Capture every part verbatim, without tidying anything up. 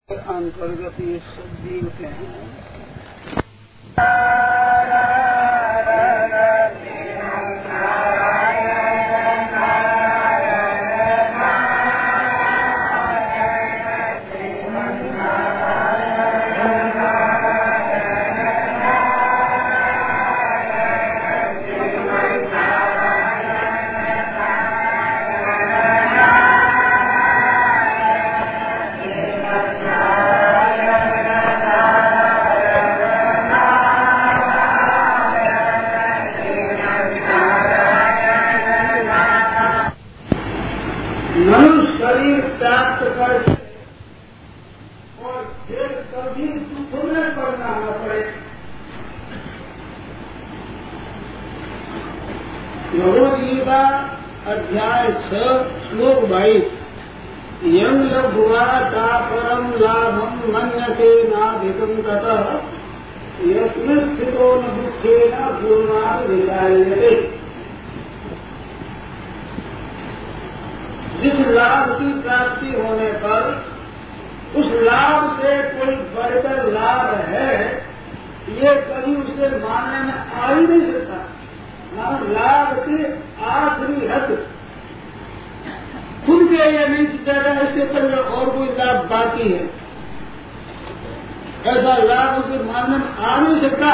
अंतर्गत ये सब जीव के हैं। भगवद्गीता अध्याय छह श्लोक बाईस। यं लब्ध्वा चापरं लाभं मन्यते नाधिकं ततः यस्मिन् स्थितो न दुःखेन पूर्णात् विचार्यते। जिस लाभ की प्राप्ति होने पर उस लाभ से कोई बढ़कर लाभ है, ये कभी उसे मानने में आ ही नहीं सकता। लाभ की आखिरी हद खुद के ये नहीं जाएगा, इससे पहले और कोई लाभ बाकी है, ऐसा लाभ उसे मानने में आ नहीं सकता।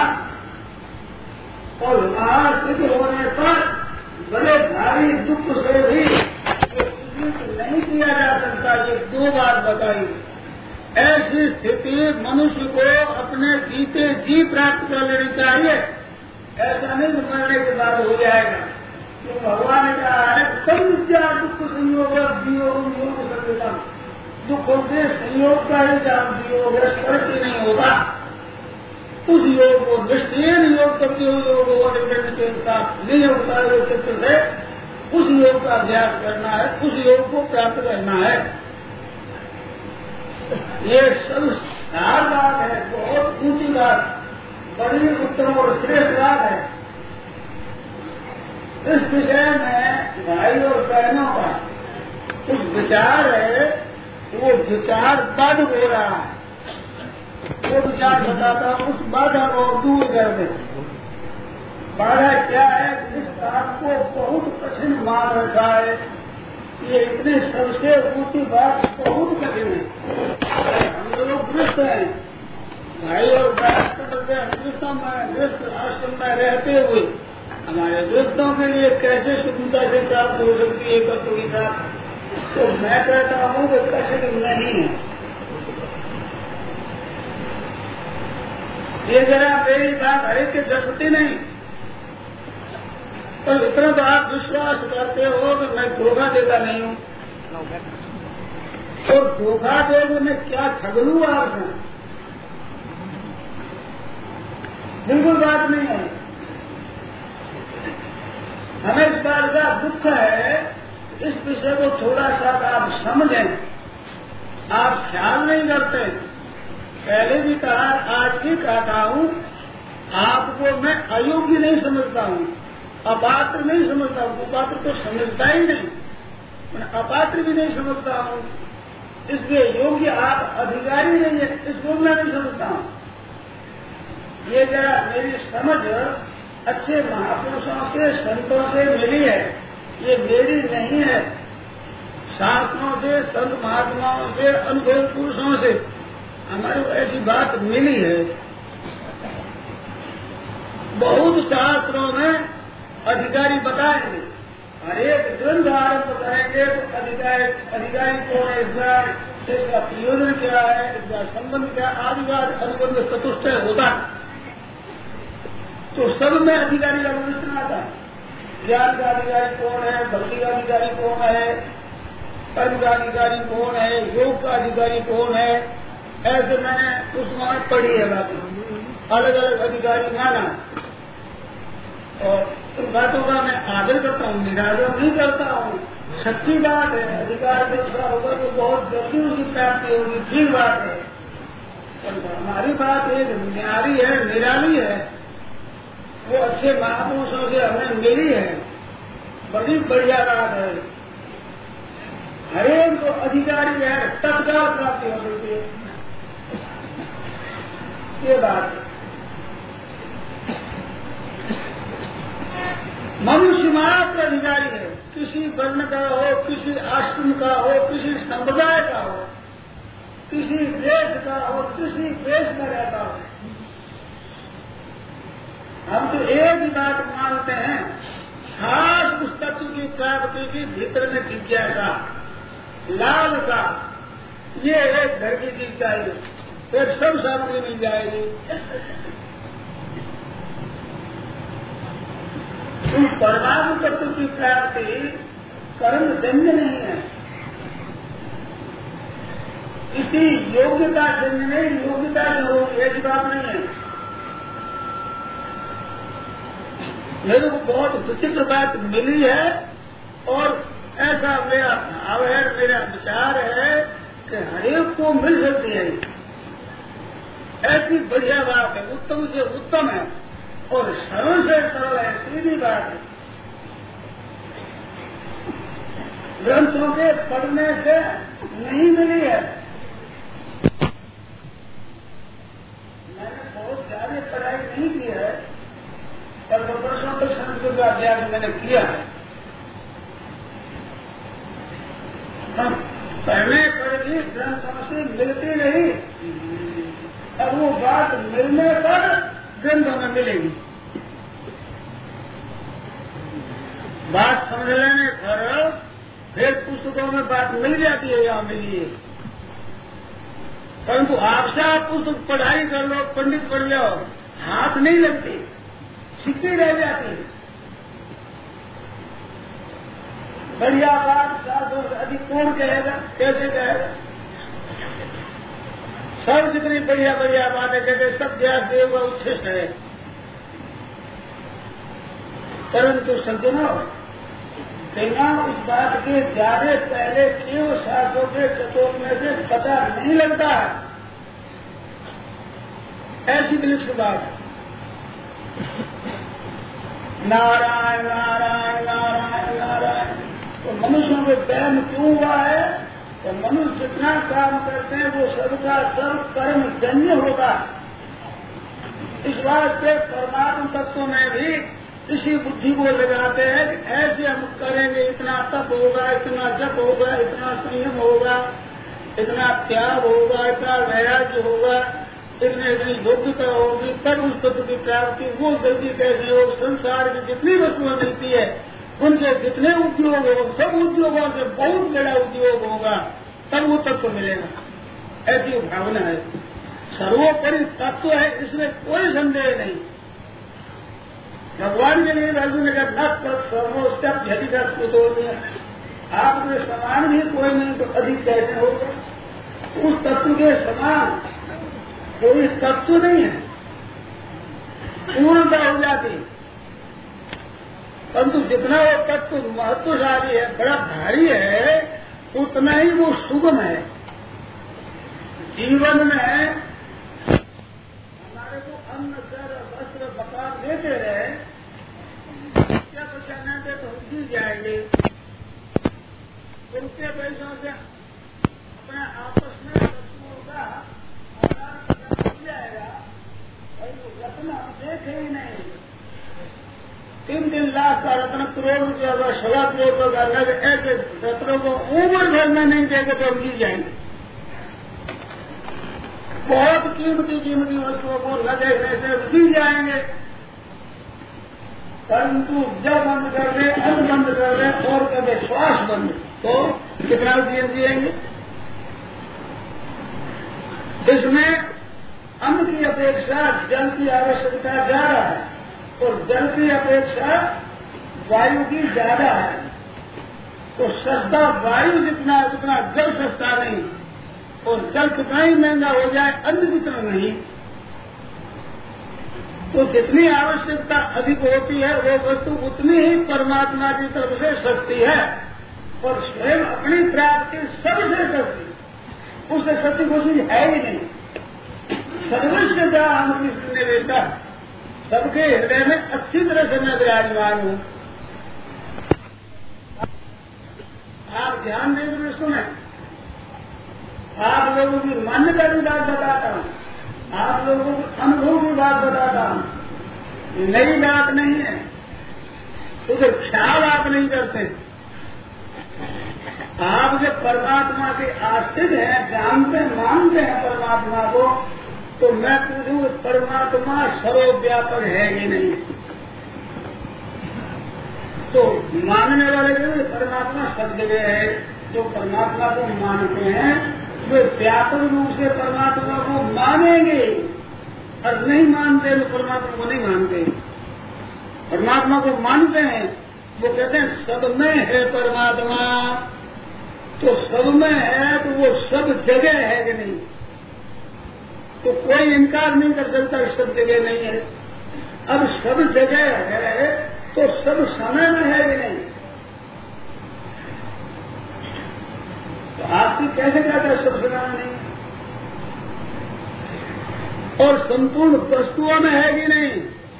और लाभ सिद्ध होने पर बड़े भारी दुख से भी नहीं किया जा सकता। ये दो बात बताई। ऐसी स्थिति मनुष्य को अपने जीते जी प्राप्त कर लेनी चाहिए। ऐसा नहीं तो मरने के बाद हो जाएगा। तो भगवान ने कहा है सब विद्या दुख संयोग वियोग योग सत्यता। दुखों से संयोग का ही जान वियोग है, स्पर्श ही नहीं होगा। उस योग को निश्चयन योग करते हुए योग हो नहीं होता है चित्र से उस योग का अभ्यास करना है, उस योग को प्राप्त करना है। ये सब सार बात है, बहुत ऊंची बात, बड़ी उत्तम और श्रेष्ठ बात है। इस विषय में भाई और बहनों का कुछ विचार है, वो विचार बद हो रहा है। वो विचार बताता हूँ, उस बाधा को दूर कर दे। बाधा क्या है? इस बात को बहुत कठिन मान रखा है। ये इतनी सबसे ऊंची बात बहुत कठिन है। हम लोग ग्रस्त हैं, भाई और बहन में आश्रम में रहते हुए हमारे दोस्तों के लिए कैसे सुविधा से प्राप्त हो सकती है कटोरीता। तो मैं कहता हूँ कि कठिन नहीं है। ये जरा मेरी बात हरेक के जरूरती नहीं, पर इतना तो आप विश्वास करते हो कि मैं धोखा देता नहीं हूँ। तो धोखा देने में क्या ठगलू आप हैं? बिल्कुल बात नहीं है। हमें इस बात का दुख है, इस विषय को थोड़ा सा आप समझें। आप ख्याल नहीं करते। पहले भी कहा, आज भी कहता हूँ, आपको मैं अयोग्य नहीं समझता हूँ, अपात्र नहीं समझता हूँ। कुपात्र तो समझता ही नहीं, मैं अपात्र भी नहीं समझता हूँ। इसलिए योग्य आप अधिकारी नहीं है, इसको मैं नहीं समझता हूँ। ये जरा मेरी समझ अच्छे महापुरुषों से संतों से मिली है, ये मेरी नहीं है। शास्त्रों से, संत महात्माओं से, अनुभव पुरुषों से हमारी ऐसी बात मिली है। बहुत शास्त्रों में अधिकारी बताएंगे, हर एक ग्रंथ आरंभ करेंगे तो अधिकारी अधिकारी कौन है, इसका इसका प्रयोजन क्या है, इसका संबंध क्या, आदि बात अनुबंध चतुष्टय होता है। तो सब में अधिकारी का विवेचन आता है। ज्ञान का अधिकारी कौन है, भक्ति का अधिकारी कौन है, कर्म का अधिकारी कौन है, योग का अधिकारी कौन है, ऐसे मैंने उसमें पढ़ी है बातें। अलग अलग अधिकारी माना और इन बातों का मैं आदर करता हूँ, निरादर नहीं करता हूँ। सच्ची बात है, अधिकार दूसरा होगा तो बहुत जल्दी उसकी प्राप्ति होगी, ठीक बात है। हमारी बात एक न्यारी है, निराली है, वो अच्छे महापुरुषों से हमें मिली है, बड़ी बढ़िया बात है। हरेक जो अधिकारी है तत्काल प्राप्ति हो सकती है। ये बात है। मनुष्य मात्र अधिकारी है, किसी वर्ण का हो, किसी आश्रम का हो, किसी संप्रदाय का हो, किसी देश का हो, किसी देश में रहता हो। हम तो एक ही बात मानते हैं, खास उस तत्व की प्राप्ति की भीतर में जिज्ञासा, लालसा, ये एक घर की चीज चाहिए, फिर सब सामग्री मिल जाएगी। उस परमाणु तत्व की प्राप्ति कर्म जन्य नहीं है, किसी योग्यता जन्य नहीं, योग्यता जो हो ऐसी बात नहीं है। मेरे को बहुत विचित्र बात मिली है और ऐसा मेरा भाव है, मेरा विचार है कि हरेक को मिल सकती है, ऐसी बढ़िया बात है, उत्तम से उत्तम है और सरल से सरल है, सीधी बात है। ग्रंथों के पढ़ने से नहीं मिली है। मैंने बहुत ज्यादा पढ़ाई नहीं की है, पर वर्षों तक संस्कृत का अभ्यास मैंने किया है। हम पढ़ने पर भी ग्रंथों से मिलती नहीं, अब वो बात मिलने पर ग्रंथों में मिलेगी। बात समझ लेने पर फिर पुस्तकों में बात मिल जाती है, यहाँ मिली है। परंतु आपसे आप पुस्तक पढ़ाई कर लो, पंडित पढ़ लो, हाथ नहीं लगती, सिक्की रह जाती है। बढ़िया बात शास्त्रों से अधिक कौन कहेगा, कैसे कहेगा? सब जितनी बढ़िया बढ़िया बातें कहते सब व्यास देव का उच्छिष्ट है, परंतु सज्जनों बिना उस बात के ज्यादा पहले केवल शास्त्रों के चतुर्थ से पता नहीं लगता है, ऐसी विलक्षण बात है। नारायण नारायण नारायण नारायण, तो मनुष्यों में वहम क्यों हुआ है? तो मनुष्य जितना काम करते हैं वो सबका सब कर्म जन्य होगा। इस बात से परमात्म तत्व में भी इसी बुद्धि को लगाते हैं कि ऐसे हम करेंगे, इतना तप होगा, इतना जप होगा, इतना संयम होगा, इतना त्याग होगा, इतना वैराग्य होगा, इतनी इतनी योग्यता होगी, तब उस तत्व की प्राप्ति। वो गलती कैसे हो? संसार की जितनी वस्तुएं मिलती है उनके जितने उद्योग हो, सब उद्योगों से बहुत बड़ा उद्योग होगा, तब वो तत्व मिलेगा, ऐसी भावना है। सर्वोपरि तत्व है, इसमें कोई संदेह नहीं। भगवान के लिए अर्जुन ने कहा सर्वोच्च अधिकार तो आपके समान भी कोई नहीं तो अधिक कैसे होगा? उस तत्व के समान कोई तत्व नहीं है, पूर्णता हो जाती। परंतु जितना वो तत्व महत्वशाली है, बड़ा भारी है, उतना ही वो सुगम है। जीवन में हमारे को अन्न सर वस्त्र मकान देते रहे, क्या बचाना दे तो हम जी जाएंगे। उनके पैसों से अपने आपस में वस्तुओं का आदान मिल जाएगा, और रत्न हम देखे ही नहीं। तीन तीन लाख का रत्न, करोड़ रुपया का, सवा करोड़ का नग, ऐसे रत्नों को उम्र भर में नहीं देंगे तो हम जी जाएंगे। बहुत कीमती कीमती वस्तुओं को न देखने से जी जाएंगे, परंतु जब बंद कर दे, अन्न बंद कर दे और कर दे श्वास बंद, तो कितना जीवन जिएंगे? जिसमें अन्न की अपेक्षा जल की आवश्यकता ज्यादा है और जल की अपेक्षा वायु की ज्यादा है, तो सस्ता वायु जितना है उतना जल सस्ता नहीं, और जल कितना ही महंगा हो जाए अन्न कितना नहीं। तो जितनी आवश्यकता अधिक होती है वो वस्तु उतनी ही परमात्मा की तरफ से सस्ती है, और स्वयं अपनी प्राप्ति सबसे सस्ती, उससे सस्ती कोई चीज है ही नहीं। सर्वस्व का हम ने देखा, सबके हृदय में अच्छी तरह से मैं विराजमान हूँ। आप ध्यान देंगे सुने, आप लोगों की मान्यता की बात बताता हूँ। आप लोगों को अनुभव की बात बताता हूँ, नई बात नहीं है। उधर ख्याल आप नहीं करते। आप जब परमात्मा के आश्रित हैं, जानते मानते हैं परमात्मा को, तो मैं पूछूं परमात्मा सर्वव्यापक है कि नहीं? तो मानने वाले जो परमात्मा सब जगह है, जो परमात्मा को मानते हैं वे व्यापक रूप से परमात्मा को मानेंगे, और नहीं मानते तो परमात्मा को नहीं मानते। परमात्मा को मानते हैं, वो कहते हैं सब में है परमात्मा, तो सब में है तो वो सब जगह है कि नहीं? तो कोई इनकार नहीं कर सकता सब जगह नहीं है। अब सब जगह है तो सब समय में है कि नहीं? तो आपकी कैसे कहता है सब समय में नहीं? और संपूर्ण वस्तुओं में है कि नहीं?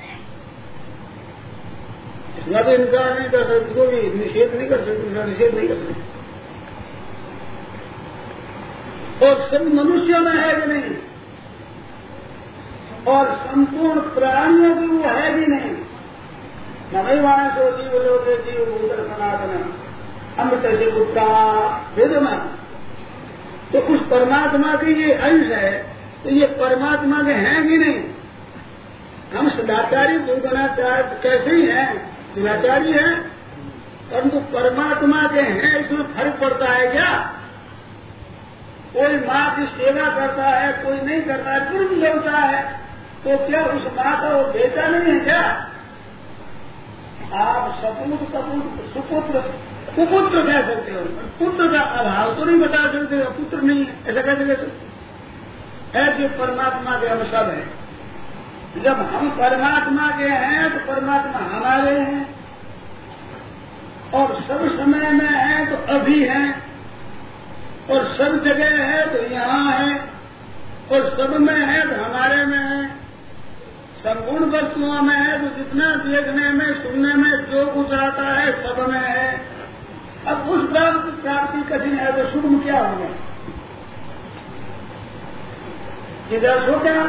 इसका भी इनकार नहीं कर सकते, कोई निषेध नहीं कर सकते, इसका निषेध नहीं कर सकते। और सब मनुष्यों में है कि नहीं? और संपूर्ण प्राणियों की वो है भी नहीं। नवैवाण तो जीव लोके जीव भूतर सनातन अमृत से गुप्ता वेदना। तो उस परमात्मा की ये अंश है, तो ये परमात्मा के हैं कि नहीं? हम सदाचारी दुर्गुणाचार कैसे ही हैं, दुराचारी हैं, परंतु परमात्मा के हैं, इसमें फर्क पड़ता है क्या? कोई माँ की सेवा करता है, कोई नहीं करता है, पुरुष देवता है, तो क्या उस माँ का वो बेटा नहीं है क्या? आप सपूत कपूत सुपुत्र कुपुत्र कह सकते हो, पुत्र का अभाव तो नहीं बता सकते, पुत्र नहीं है, ऐसा कैसे कह सकते? ऐसे परमात्मा के हम सब हैं। जब हम परमात्मा के हैं तो परमात्मा हमारे हैं, और सब समय में हैं तो अभी हैं, और सब जगह है तो यहाँ है, और सब में है तो हमारे में है, संपूर्ण वस्तुओं में है तो जितना देखने में सुनने में जो कुछ आता है सब में है। अब उस प्राप्ति प्राप्ति कठिन है तो सुगम क्या होगा? इधर हो क्या?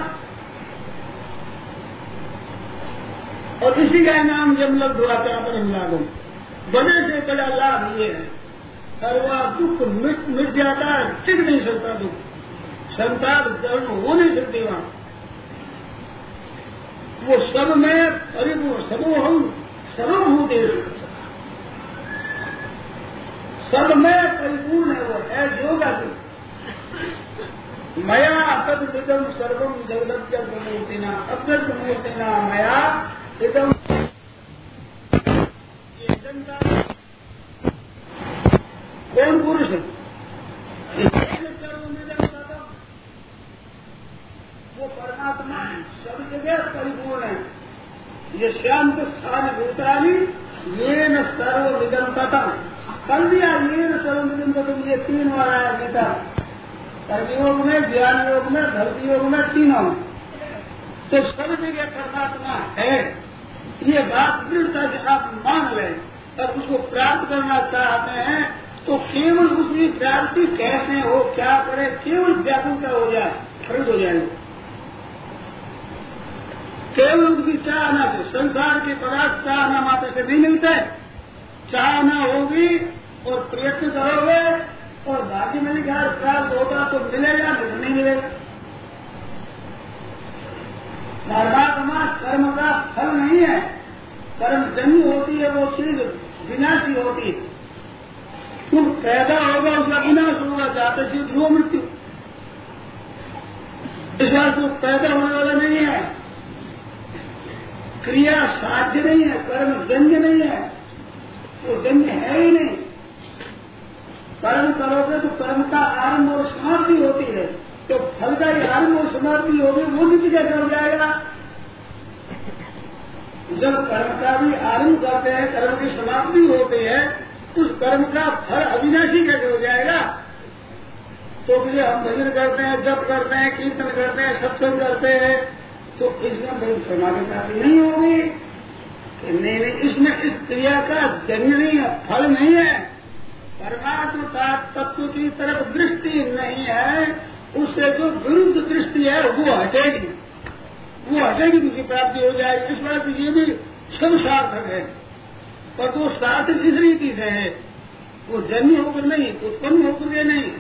और इसी का नाम जब लग दुआचा पर हम लागू बड़े से बड़ा लाभ ये है, सर्वा दुख मिट मिट जाता है, टिक नहीं सकता दुख, संताप जन्म हो नहीं सकती वहां। वो सब में परिपूर्ण समूह सर्वभूत सब में परिपूर्ण है, वो है योगा से मया तद्विदम सर्वम जगदत्य मूर्तिना अव्यक्त मूर्तिना मया इदम। ये जनता कौन पुरुष है? वो परमात्मा सब जगह परिपूर्ण है। ये शांत स्थान भूतानी ये न सर्व विदंतता कर दिया, ये न सर्व विदंतता, ये तीन बार आया गीता, कर्मयोग में, ज्ञान योग में, भक्ति योग में, तीनों। तो सब जगह परमात्मा है, ये बात दृढ़ता से आप मान लें। और उसको प्राप्त करना चाहते हैं तो केवल उसकी प्राप्ति कैसे हो, क्या करे, केवल व्याकुलता हो जाए, खरीद हो जाएगी। केवल उनकी चाहना से, संसार के पदार्थ चाहना मात्र से नहीं मिलते। चाहना होगी और प्रयत्न करोगे और भाग्य में लिखा प्राप्त होगा तो मिलेगा, नहीं मिलेगा। परमात्मा कर्म का फल नहीं है, कर्म जन्य होती है, वो चीज विनाशी होती है। तुम पैदा होगा उसका विनाश होगा, चाहते जीव वो मृत्यु। इस बार तो पैदा होने वाला नहीं है, क्रिया साध्य नहीं है, कर्म जन्य नहीं है, वो जन्य है ही नहीं। कर्म करोगे तो कर्म का आरंभ और समाप्ति होती है, तो फल का ही आरंभ और समाप्ति होगी, वो भी कैसे हो जाएगा? जब कर्म का भी आरंभ करते हैं, कर्म की समाप्ति होती है, उस कर्म का फल अविनाशी कैसे हो जाएगा? तो फिर हम भजन करते हैं, जप करते हैं, कीर्तन करते हैं, सत्संग करते हैं, तो इसमें बड़ी समाधि प्राप्ति नहीं होगी। नहीं नहीं, इसमें इस क्रिया का जन्य नहीं है, फल नहीं है। परमात्मा तत्व की तरफ दृष्टि नहीं है, उससे जो विरुद्ध दृष्टि प्राप्ति है वो हटेगी, वो हटेगी तो उसकी प्राप्ति हो जाएगी। इस बात ये भी सब सार्थक है, पर वो सार्थक इस रीति से है, वो जन्य होकर नहीं, उत्पन्न होकर के नहीं।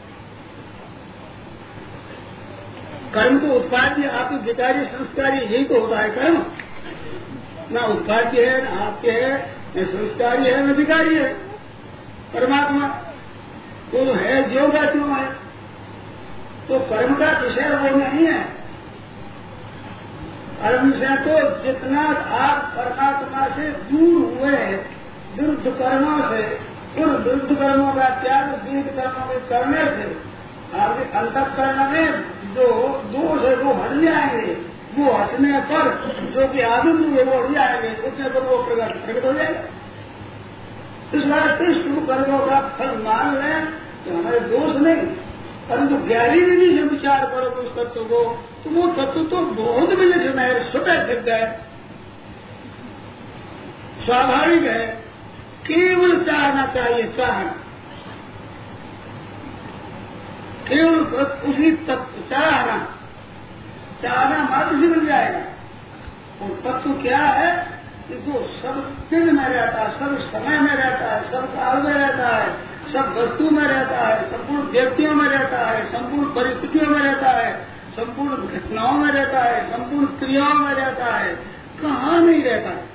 कर्म तो उत्पाद्य आपके विकारी संस्कारी यही तो होता है कर्म, ना उत्पाद्य है ना आपके है, न संस्कारी है न विकारी है। परमात्मा वो तो है जो का क्यों है, तो कर्म का विषय वो नहीं है। कर्म से तो जितना आप परमात्मा से दूर हुए विरुद्ध कर्मों से, उन विरुद्ध कर्मों का त्याग विरुद्ध कर्मों के करने से आपके अंतःकरण में जो दोष है वो हट जाएंगे। वो हटने पर जो कि आनंद हुए वो हट जाएंगे, उतने पर वो प्रकट प्रकट हो जाएगा। इस वास्ते शुभ कर्मों का फल मान लें तो हमारे दोष नहीं, परंतु गहरी विधि से विचार करो उस तत्व को, तो वो तत्व तो बहुत विलक्षण है, स्वतः सिद्ध है, स्वाभाविक है। केवल चाहना चाहिए, चाहना केवल उसी तत्व चाहना चाहना मात्र से मिल जाएगा। और तत्व क्या है कि जो सब दिन में रहता है, सब समय में रहता है, सब काल में रहता है, सब वस्तु में रहता है, संपूर्ण व्यक्तियों में रहता है, संपूर्ण परिस्थितियों में रहता है, संपूर्ण घटनाओं में रहता है, संपूर्ण क्रियाओं में रहता है, कहाँ नहीं रहता है।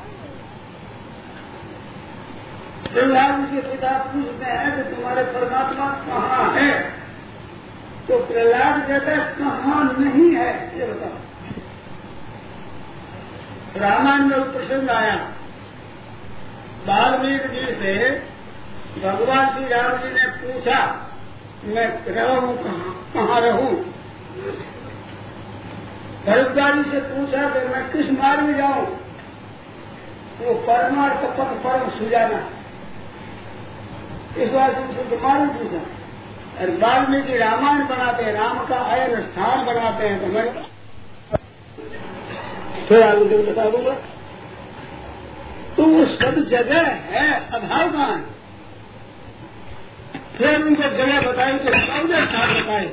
प्रहलाद के पिता पूछते हैं कि तुम्हारे परमात्मा कहाँ है, तो प्रहलाद कहता है कहाँ नहीं है ये बताओ। रामायण में प्रसंग आया, वाल्मीकि जी से भगवान श्री राम जी ने पूछा मैं रहूं कहाँ, कहाँ रहूं। भरद्वाज से पूछा कि मैं किस मार्ग में जाऊं, वो परमार्थ पथ परम सुजाना, इस बात से उनसे मार्ग पूछा। और वाल्मीकि रामायण बनाते हैं, राम का आयन स्थान बनाते हैं, तो मैं थोड़ा आगे बता दूंगा। तो वो सब जगह है, अभाव कहाँ है। फिर उनको जगह बताई तो चौदह स्थान बताए,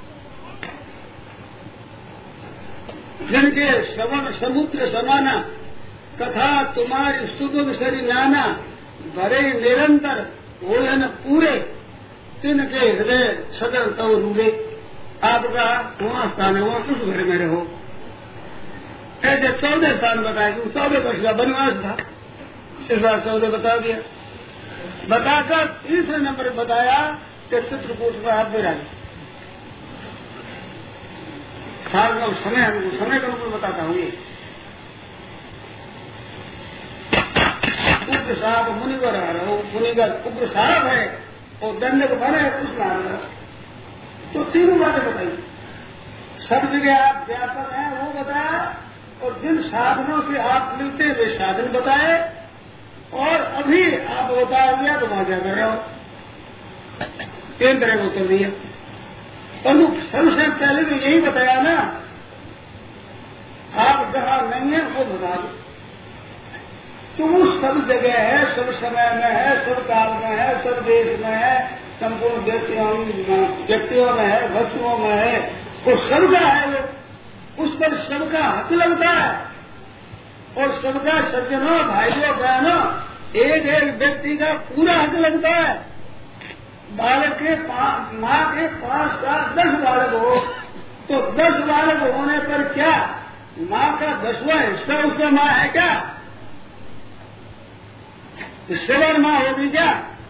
जिनके श्रवण समुद्र समाना, कथा तुम्हारी सुगम सरी नाना, भरे निरंतर भोजन पूरे, तिनके हृदय सदर तव रूबे। आपका वहां स्थान है, वहां उस घर में रहो। ऐसे चौदह स्थान बताए, चौदह वर्ष का वनवास था, इस बार चौदह बता दिया। बताकर तीसरे नंबर बताया कि चित्रकूट में आप विराज। साल का समय समय का अनुकूल बताता हूँ। ये उग्र साहब मुनिवर आ रहा हूँ, मुनिवर उग्र साहब है और दंडक बने कुछ ला रहा, तो तीनों बातें बताई। सब जगह आप व्यापक हैं वो बताया, और जिन साधनों से आप मिलते वे साधन बताए, और अभी आप बता दिया तो वहां जाकर रहो। तीन तरह का उत्तर दिया, परंतु सबसे पहले तो यही बताया ना, आप जहां नहीं है वो बता दो। तो वो सब जगह है, सब समय में है, सब काल में है, सब देश में है, संपूर्ण व्यक्तियों व्यक्तियों में है, वस्तुओं में है, वो सबका है। वो उस पर सबका हक लगता है, और सबका सज्जनों भाइयों बहनों एक एक व्यक्ति का पूरा हक लगता है। बालक के माँ के पांच सात दस बालक हो, तो दस बालक होने पर क्या माँ का दसवां हिस्सा उसका माँ है क्या? सेवन माँ होगी क्या?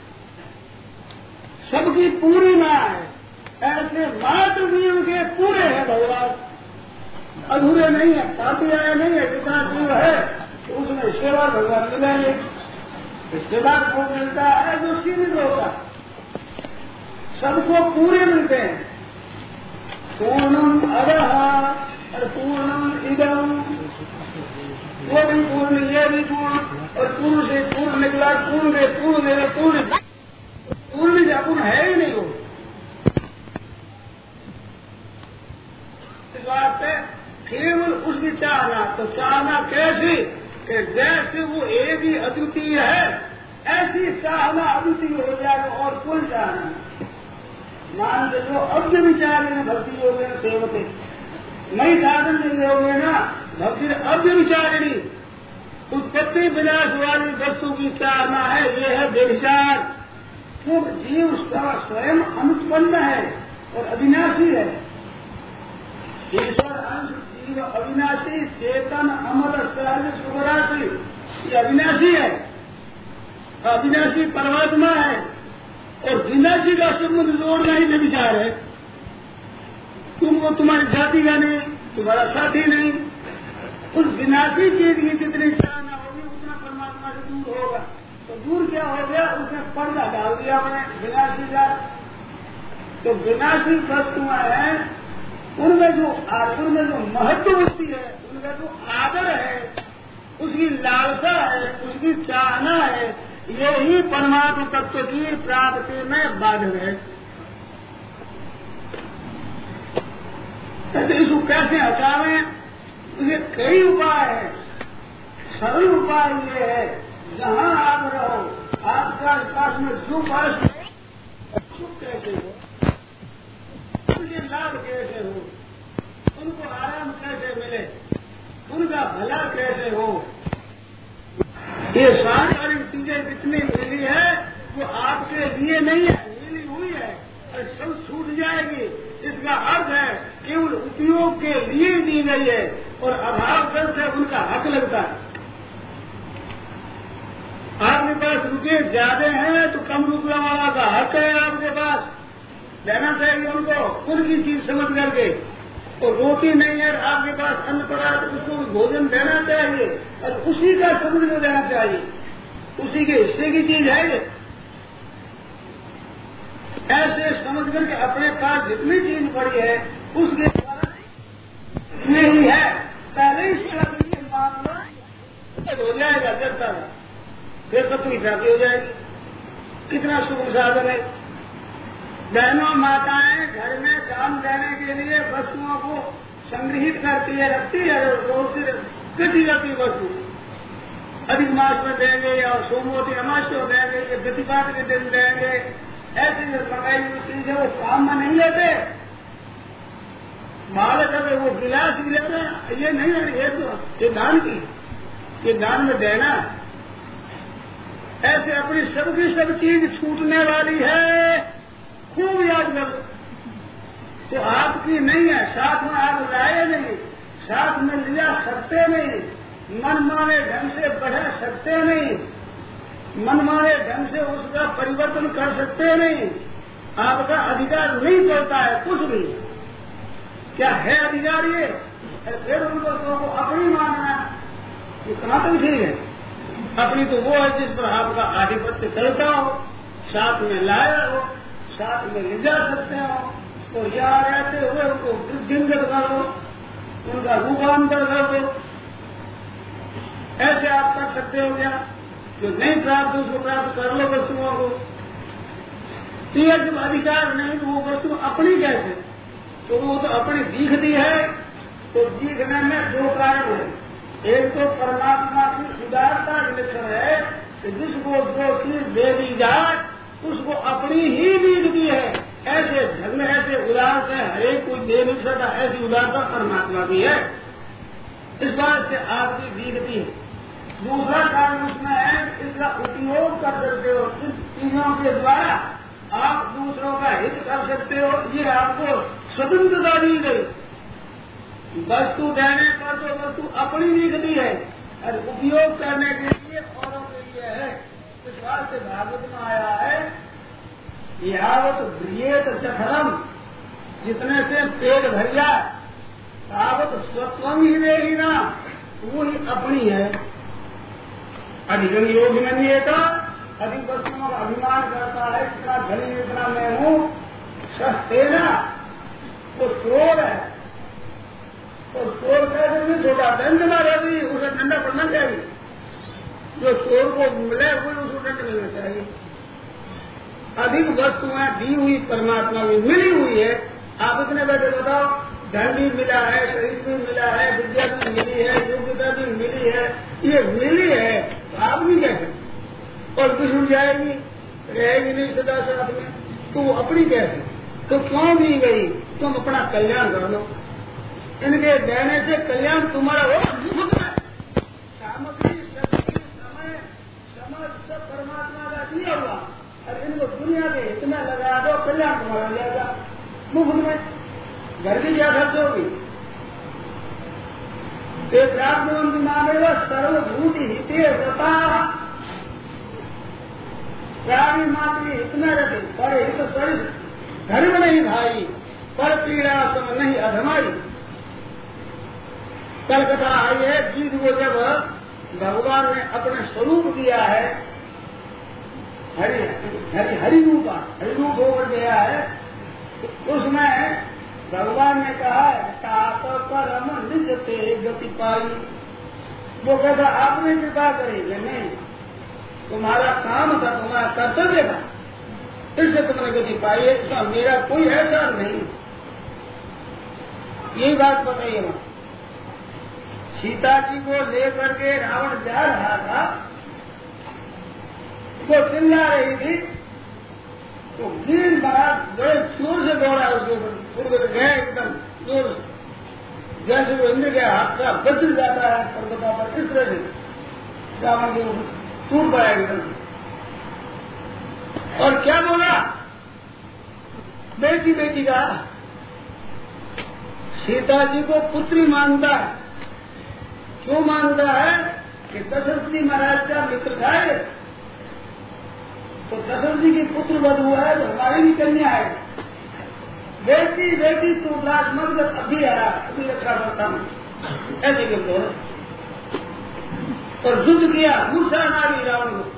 सबकी पूरी माँ है। ऐसे मात्र भी उनके पूरे हैं भगवान, अधूरे नहीं है, काफी आया नहीं है। जितना जीव है तो उसमें सेवा भगवान मिलेंगे। सेवा को मिलता है जो सीमित होता है, सबको पूरे मिलते हैं। पूर्णम अरह और पूर्णम इदम, वो भी पूर्ण ये भी पूर्ण, और पूर्ण से पूर्ण निकला, पूर्ण से पूर्ण से पूर्ण पूर्ण से अपूर्ण है ही नहीं वो। इस बात पे केवल उसकी चाहना, तो चाहना कैसी कि जैसे वो एक ही अद्वितीय है, ऐसी चाहना अद्वितीय हो जाए और कोई चाहना। मान के जो अव्य विचार भक्ति योग सेवते मई साधन योग ना भक्ति अव्य विचारिणी उत्पत्ति विनाश वाली वस्तु की चाहना है, ये है व्यभिचार। क्यों? जीव स्वयं अनुत्पन्न है और अविनाशी है। ईश्वर अंश जीव अविनाशी, चेतन अमर सहज सुखराशि, ये अविनाशी है, अविनाशी परमात्मा है और विनाशी का संबंध जोड़ना ही व्यभिचार है। तुम वो तुम्हारी जाति का नहीं, तुम्हारा साथी नहीं, उस विनाशी चीज की जितनी चाहना होगी उतना परमात्मा से दूर होगा। तो दूर क्या हो गया? उसने पर्दा डाल दिया मैंने विनाशी का। तो विनाशी वस्तुएं हैं, उनमें जो उनमें जो महत्व होती है, उनका जो आदर है, उसकी लालसा है, उसकी चाहना है, यही परमात्मा तत्व की प्राप्ति में बाधक है। तो इसको कैसे हटावें? इसके कई उपाय है। सरल उपाय ये है, जहाँ आप रहो आपका पास में जो पास सुख कैसे हो, उनके लाभ कैसे हो, उनको आराम कैसे मिले, उनका भला कैसे हो, ये सांसारिक चीजें जितनी मिली है वो आपके लिए नहीं है, मिली हुई है और सब छूट जाएगी। इसका अर्थ है केवल उपयोग के लिए दी गई है और अभाव दर से उनका हक लगता है। आपके पास रुपये ज्यादा हैं तो कम रुपया वाला का हक है आपके पास, देना चाहिए उनको उनकी चीज समझ करके। और रोटी नहीं है आपके पास अन्न पड़ा तो उसको भोजन देना चाहिए और उसी का समझ में देना चाहिए, उसी के हिस्से की चीज है ये। ऐसे समझ करके अपने पास जितनी चीज पड़ी है उसके द्वारा नहीं है, पहले ही इसके मामला हो जाएगा जब फिर सब कुछ प्राप्ति हो जाएगी। कितना सुख साधन है। बहनों माताएं घर में काम देने के लिए वस्तुओं को संग्रहित करती है, रखती है, बहुत सी गति गति वस्तु अधिक मास में देंगे या सोमवती अमास को देंगे या गतिपात के दिन देंगे, ऐसी जो मंगाई हुई चीज है वो काम में नहीं लेते। बालक अगर वो गिलास भी लेते हैं, ये नहीं है, ये तो ये दान की, ये दान में देना। ऐसे अपनी सबकी सब चीज छूटने वाली है, खूब याद करो। तो आपकी नहीं है, साथ में आप लाए नहीं, साथ में लिया सकते नहीं, मन माने ढंग से बढ़ा सकते नहीं, मन माने ढंग से उसका परिवर्तन कर सकते नहीं, आपका अधिकार नहीं चलता है कुछ भी। क्या है अधिकार ये? फिर उनको तो अपनी मानना, ये कहाँ तक ठीक है? अपनी तो वो है जिस पर आपका आधिपत्य चलता हो, साथ में लाया हो, साथ में ले जा सकते हो, तो यहाँ रहते हुए उनको वृद्धिंगत करो, उनका रूपांतर कर दो। ऐसे आप कर सकते हो क्या? जो नहीं प्राप्त उसको प्राप्त कर लो वस्तुओं को। तो जब अधिकार नहीं तो वो वस्तु अपनी कैसे? तो वो तो अपनी दिखती है। तो दिखने में दो कारण है, एक तो परमात्मा की उदारता लक्षण है कि जिसको जो चीज दे दी जाए उसको अपनी ही दिखती है। ऐसे ढंग में ऐसे उदार से हरेक कोई दे नहीं सकता, ऐसी उदारता परमात्मा की है, इस बात से आपकी दिखती है। दूसरा कारण उसमें है इसका उपयोग कर सकते हो, इस चीजों के द्वारा आप दूसरों का हित कर सकते हो, ये आपको स्वतंत्रता दी गई। वस्तु देने पर तो वस्तु अपनी दिखती है और उपयोग करने के लिए औरों के लिए है। इस बात से भागवत में आया है, यावत ब्रियेत चखरम, जितने से पेट भर जाए तावत स्वत्वम ही देगी ना, वो ही अपनी है। अधिगम योग नहीं था, अधिक वस्तुओं का अभिमान करता है, इतना धनी इतना मैं हूँ, सस्ते ना, वो चोर है। तो चोर कैसे भी छोटा दंड ना रहती, उसे ठंडा पड़ना चाहिए। जो चोर को मिले वो उसको दंड मिलना चाहिए। अधिक वस्तुएं दी हुई परमात्मा में मिली हुई है, आप इतने बैठे बताओ, धन भी मिला है, शरीर भी मिला है, विद्या भी मिली है, योग्यता भी मिली है, ये मिली है, तो आप भी कैसे? और दुश्मन जाएगी, रहेगी नहीं सदा साथ में, तो वो अपनी कैसे? तो क्यों दी गई? तुम अपना कल्याण कर लो, इनके देने से कल्याण तुम्हारा हो। सामग्री, शक्ति, समय, समझ सब परमात्मा का दिया हुआ, और इनको दुनिया के हित में लगा दो, कल्याण तुम्हारा हो जाएगा। मुफ्त में घर की क्या खर्च होगी? एक रात में उनकी मांगेगा सर्वभूति हिते सता प्राणी मात्र हित में रखे, पर हित कर धर्म नहीं भाई, पर पीड़ा सम नहीं अधमाई। कल कथा आई है, जीव को जब भगवान ने अपने स्वरूप दिया है, हरि हरि हरि रूपा हरि रूप होकर गया है, तो उसमें भगवान ने कहा है ताप परम निज ते गति पाई। वो कहता आपने कृपा करी, नहीं तुम्हारा काम था, तुम्हारा कर्तव्य था, इससे तुमने गति पाई है, इसका मेरा कोई ऐसा नहीं। यही बात बताइए वहां सीता जी को लेकर के रावण जा रहा था, वो चिल्ला रही थी, तो गिर महाराज बड़े जोर से दौड़ा उसके ऊपर गए एकदम जोर से, जैसे वो इंद्र के हाथ का बदल जाता है पर्वता पर, इस तरह से रावण के ऊपर टूट पड़ा एकदम। और क्या बोला? बेटी बेटी का सीता जी को पुत्री मानता है। क्यों मानता है? कि दशरथ जी महाराज का मित्र था, तो दशरथ जी की पुत्र बधू है, तो हमारी भी कन्या है। बेटी बेटी तू लाश मत कर, अभी आया अभी रखा करता हूँ, ऐसे कहते हैं। और युद्ध किया, मूर्छा मारी रावण को।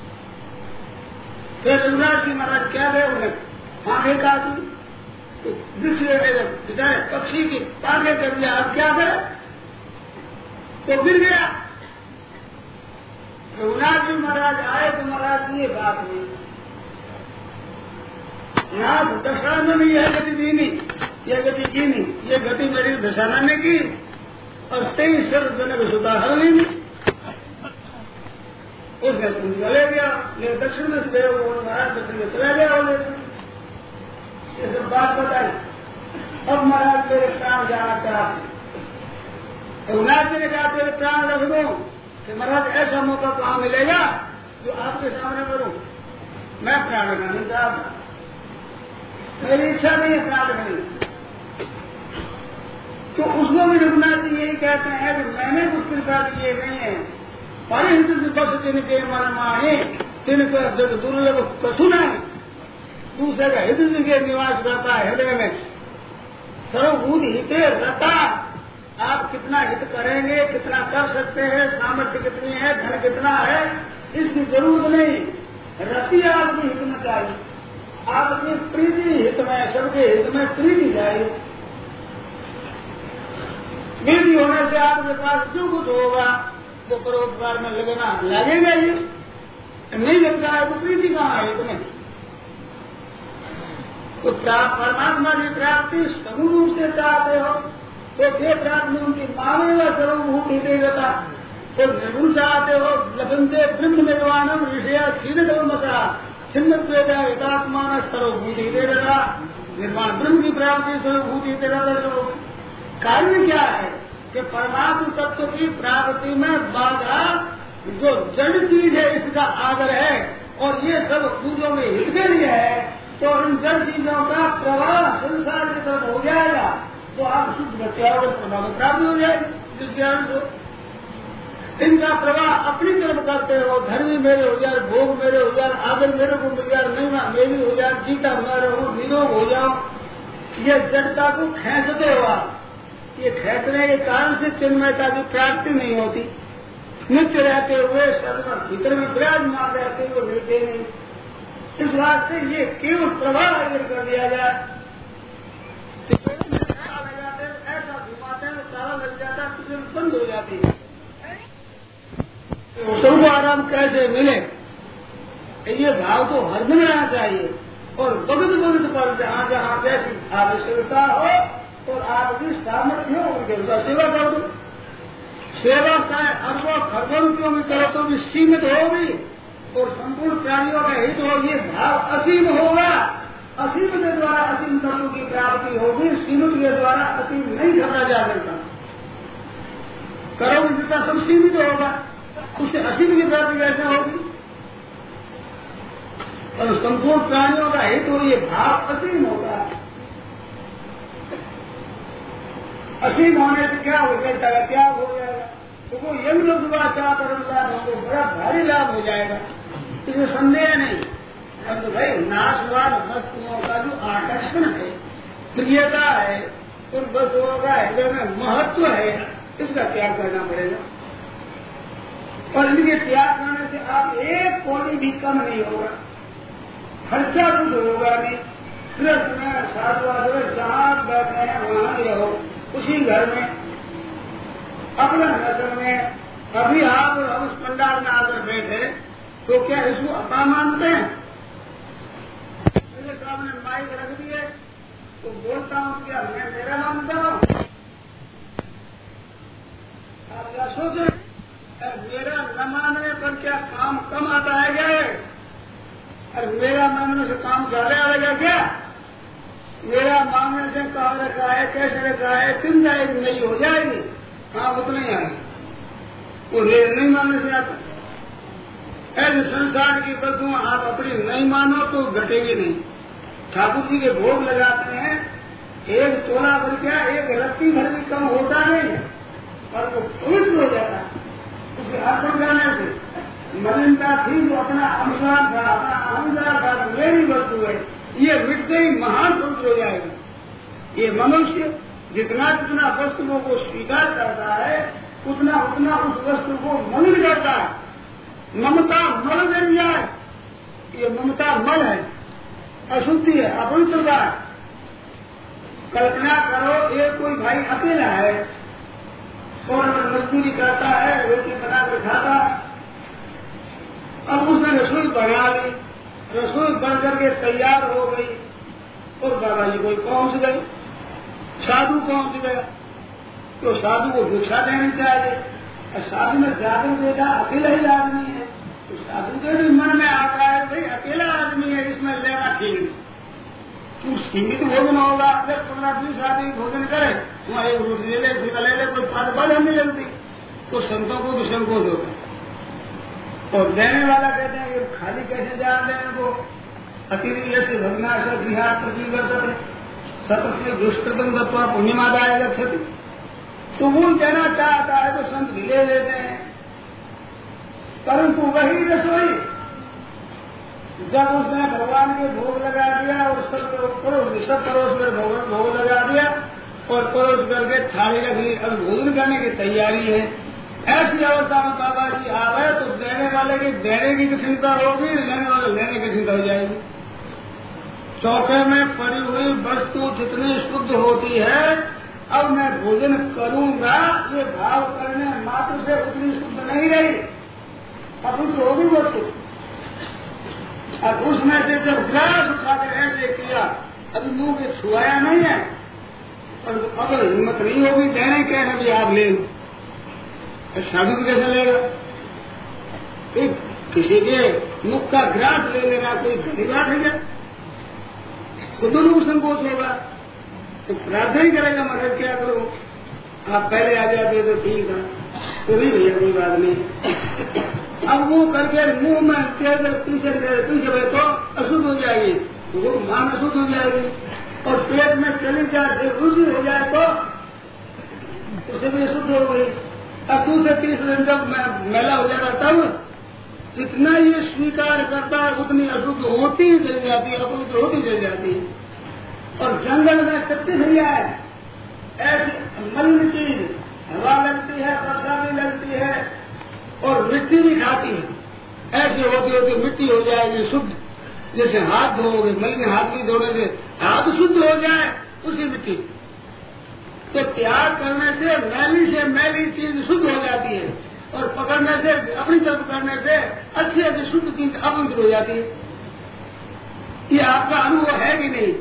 फिर रघुनाथ जी महाराज क्या गए, उन्हें आंखें काटी, तो दूसरे बेचारे पक्षी की पागे कर दिया। अब क्या करे? तो गिर गया। रघुनाथ जी महाराज आए तो महाराज ये बात नहीं, यहाँ दशरथ में यह गति दी नहीं, यह गति की नहीं, ये गति मेरी दशहरा ने की, और तेईस शब्द जनक सुधार नहीं। उसने तुम चले गया, ये दक्षिण में से गए, वो महाराज दक्षिण में चला गया। ये सब बात बताई। अब महाराज मेरे प्राण जाना चाहते, रघुनाथ जी ने कहा तेरे प्राण रख दो, कि महाराज ऐसा मौका कहाँ मिलेगा जो आपके सामने करूं, मैं प्राण रखना नहीं चाहता, मेरी इच्छा नहीं है प्राण रखने। तो उसमें भी रघुनाथ जी यही कहते हैं कि मैंने कुछ कृपा किए नहीं है, परिहित विपक्ष जिनके मन माने तिनके जग दुर्लभ कछु नहीं। दूसरे का हित के निवास रहता है हृदय में, सर्वभूत हिते रहता। आप कितना हित करेंगे, कितना कर सकते हैं, सामर्थ्य कितनी है, धन कितना है, इसकी जरूरत नहीं। रति आपकी हित में चाहिए, आपकी प्रीति हित में, सबके हित में प्रीति चाहिए। प्रीति होने से आपके पास जो कुछ होगा वो परोपकार में लगना लगेगा ही, नहीं लगता है तो प्रीति कहाँ है इतने। तो परमात्मा की प्राप्ति समूह रूप से चाहते हो तो ये प्राप्ति उनकी मानव सर्वभूति देवता, तो निर्गुण चाहते हो लभंते ब्रह्म निर्वाणम ऋषया क्षीण धर्मसा छिन्न एकात्मान सर्वभूति देवता। निर्वाण ब्रह्म की प्राप्ति सर्वभूति देवता। कार्य क्या है कि परमात्म तत्व की प्राप्ति में बाधा जो जड़ चीज है इसका आदर है, और ये सब पूजों में हित के लिए है, तो इन जड़ चीजों का प्रवाह संसार की तरफ हो जाएगा, तो आप शुद्ध बच्चा प्रभाव प्राप्त हो जाएगी। जिस ज्ञान को इनका प्रवाह अपनी तरफ करते हो, धर्मी मेरे हो जाए, भोग मेरे हो जाए, आदर मेरे को मिल जाए, महिमा मेरी हो जाए, जीता हमारे हो, निरोग हो जाओ, ये जड़ता को खेचते हो आप। ये खेचने के कारण से चिन्मयता की प्राप्ति नहीं होती। नित्य रहते हुए सर्व भीतर में विराजमान रहते हुए लेते नहीं, इस बात से ये केवल प्रभाव अगर कर दिया जाए, ऐसा घुमाते हैं सारा लग जाता है, तो बंद हो जाती है। तो सबको आराम कैसे मिले, ये भाव तो हर दिन रहना चाहिए, और बगद बगद पर जहाँ जहाँ जैसी आवश्यकता हो और आपकी सामर्थ्य हो उनके अनुसार सेवा कर दो। सेवा चाहे अरबों खरबों रुपयों में करो तो भी सीमित होगी, और संपूर्ण प्राणियों का हित हो, ये भाव असीम होगा असीम के द्वारा असीम तत्व की प्राप्ति होगी, सीमित के द्वारा असीम नहीं करना जा सकता। करोगे जितना सब सीमित होगा, उससे असीम की प्राप्ति कैसे होगी? और संपूर्ण प्राणियों का हित हो, ये भाव असीम होगा। असीम होने से क्या हो जाएगा? त्याग हो जाएगा। तो वो यंग लोग क्या परम लाभ हमको बड़ा भारी लाभ हो जाएगा, इसमें संदेह नहीं। अब तो भाई नाशवान वस्तुओं का जो आकर्षण है, प्रियता है, उन वस्तुओं का हृदय में महत्व है, इसका त्याग करना पड़ेगा। और इनके त्याग करने से आप एक कोड़ी भी कम नहीं होगा, खर्चा कुछ होगा नहीं। कृष्ण में साधु जहाँ बैठे हैं वहाँ रहो, उसी घर में, अपने नगर में। अभी आप हम उस पंडाल में आकर बैठे तो क्या इसको अपा मानते हैं? मेरे सामने माइक रख दिए तो बोलता हूँ, क्या मैं मेरा मानता हूँ? आप क्या सोचे? मेरा न मानने पर क्या काम कम आता है क्या? अरे मेरा मानने से काम ज्यादा आएगा क्या? मेरा मानने से कहा रखा है, कैसे रखा है, चिंता एक नहीं हो जाएगी। हाँ, उतना ही आएगी, वो नहीं मानने से आता। ऐसे संसार की वस्तुएं आप अपनी नहीं मानो तो घटेगी नहीं। ठाकुर जी के भोग लगाते हैं, एक तोला भर क्या, एक रत्ती भर भी कम होता नहीं, और वो पवित्र हो जाता है उसके अर्पण करने से। मलिनता थी जो अपना अहंकार था, अपना अहंकार था, मेरी वस्तु है, ये मिट गई, महान पवित्र हो जाएगा। ये मनुष्य जितना जितना वस्तुओं को स्वीकार करता है, उतना उतना उस वस्तु को मलिन करता है। ममता मल बन जाए, ये ममता मल है, अशुद्धि है, अपवित्रता है। कल्पना करो, एक कोई भाई अकेला है और मजदूरी करता है, रोटी बना कर खाता है। अब उसने रसोई बना ली, रसोई बन करके तैयार हो गई और बाबा जी कोई पहुंच गए, साधु पहुंच गया, तो साधु को भिक्षा देनी चाहिए। साधु ने जाकर देखा अकेला ही आदमी है, तो साधु के भी मन में आता है भाई अकेला आदमी है, इसमें लेना ठीक नहीं। तू सीमित भोजन होगा, अगर पंद्रह बीस आदमी भोजन करे, वहाँ एक रोटी ले ले, फिर ले ले, कोई बात बल हमें लगती, तो संतों को भी संकोच होता है। और देने वाला कहते हैं कि खाली कैसे जा रहे हैं, वो अतिरिक्त भगना से बिहार प्रति करते सतस्य दुष्कृतम तत्वा पुण्यमादाय गच्छति, तो वो देना चाहता है तो संत ले लेते हैं। परंतु वही रसोई जब उसने भगवान के भोग लगा दिया और सब परोस सब परोस कर भोग लगा दिया और परोस करके थाली रखी, अब भोजन करने की तैयारी है। ऐसी अवस्था में बाबा जी आ रहे तो देने वाले की देने की चिंता होगी, लेने वाले लेने की चिंता हो जाएगी। चौके में पड़ी हुई वस्तु जितनी शुद्ध होती है, अब मैं भोजन करूंगा, ये भाव करने मात्र से उतनी शुद्ध नहीं रही, अब उस होगी वस्तु। और उसमें से जब ग्लास उठाकर ऐसे किया, अभी मुंह के छुआया नहीं है, पर अगर हिम्मत नहीं होगी देने कहने भी आप ले लो, साधु कैसे लेगा? एक किसी के मुख का ग्रास ले लेना कोई बड़ी बात है क्या? तो दोनों को संकोच होगा, तो प्रार्थना ही करेगा, मदद क्या करो, आप पहले आ जाते तो ठीक था, तो भी भैया कोई बात नहीं। अब वो करके मुंह में तेज पीछे पीछे गए तो अशुद्ध हो जाएगी, तो वो मान अशुद्ध हो जाएगी, और पेट में चली जाए रुचि हो जाए तो उसे भी अशुद्ध हो गई। अब दूसरे तीसरे दिन जब मेला हो जाएगा तब जितना ये स्वीकार करता है उतनी अशुद्ध होती ही चली जाती है, अपवित्र होती चली जाती है। और जंगल में कच्चे भैया है, ऐसी मलिन चीज हवा लगती है, वर्षा भी लगती है और मिट्टी भी खाती है, ऐसी होती होती मिट्टी हो जाएगी शुद्ध। जैसे हाथ धोओगे, मलिन हाथ भी धोने से हाथ शुद्ध हो जाए उसी मिट्टी। तो त्याग करने से मैली से मैली चीज शुद्ध हो जाती है, और पकड़ने से अपनी तरफ करने से अच्छी अच्छी शुद्ध चीज अपवित्र हो जाती है। ये आपका अनुभव है कि नहीं?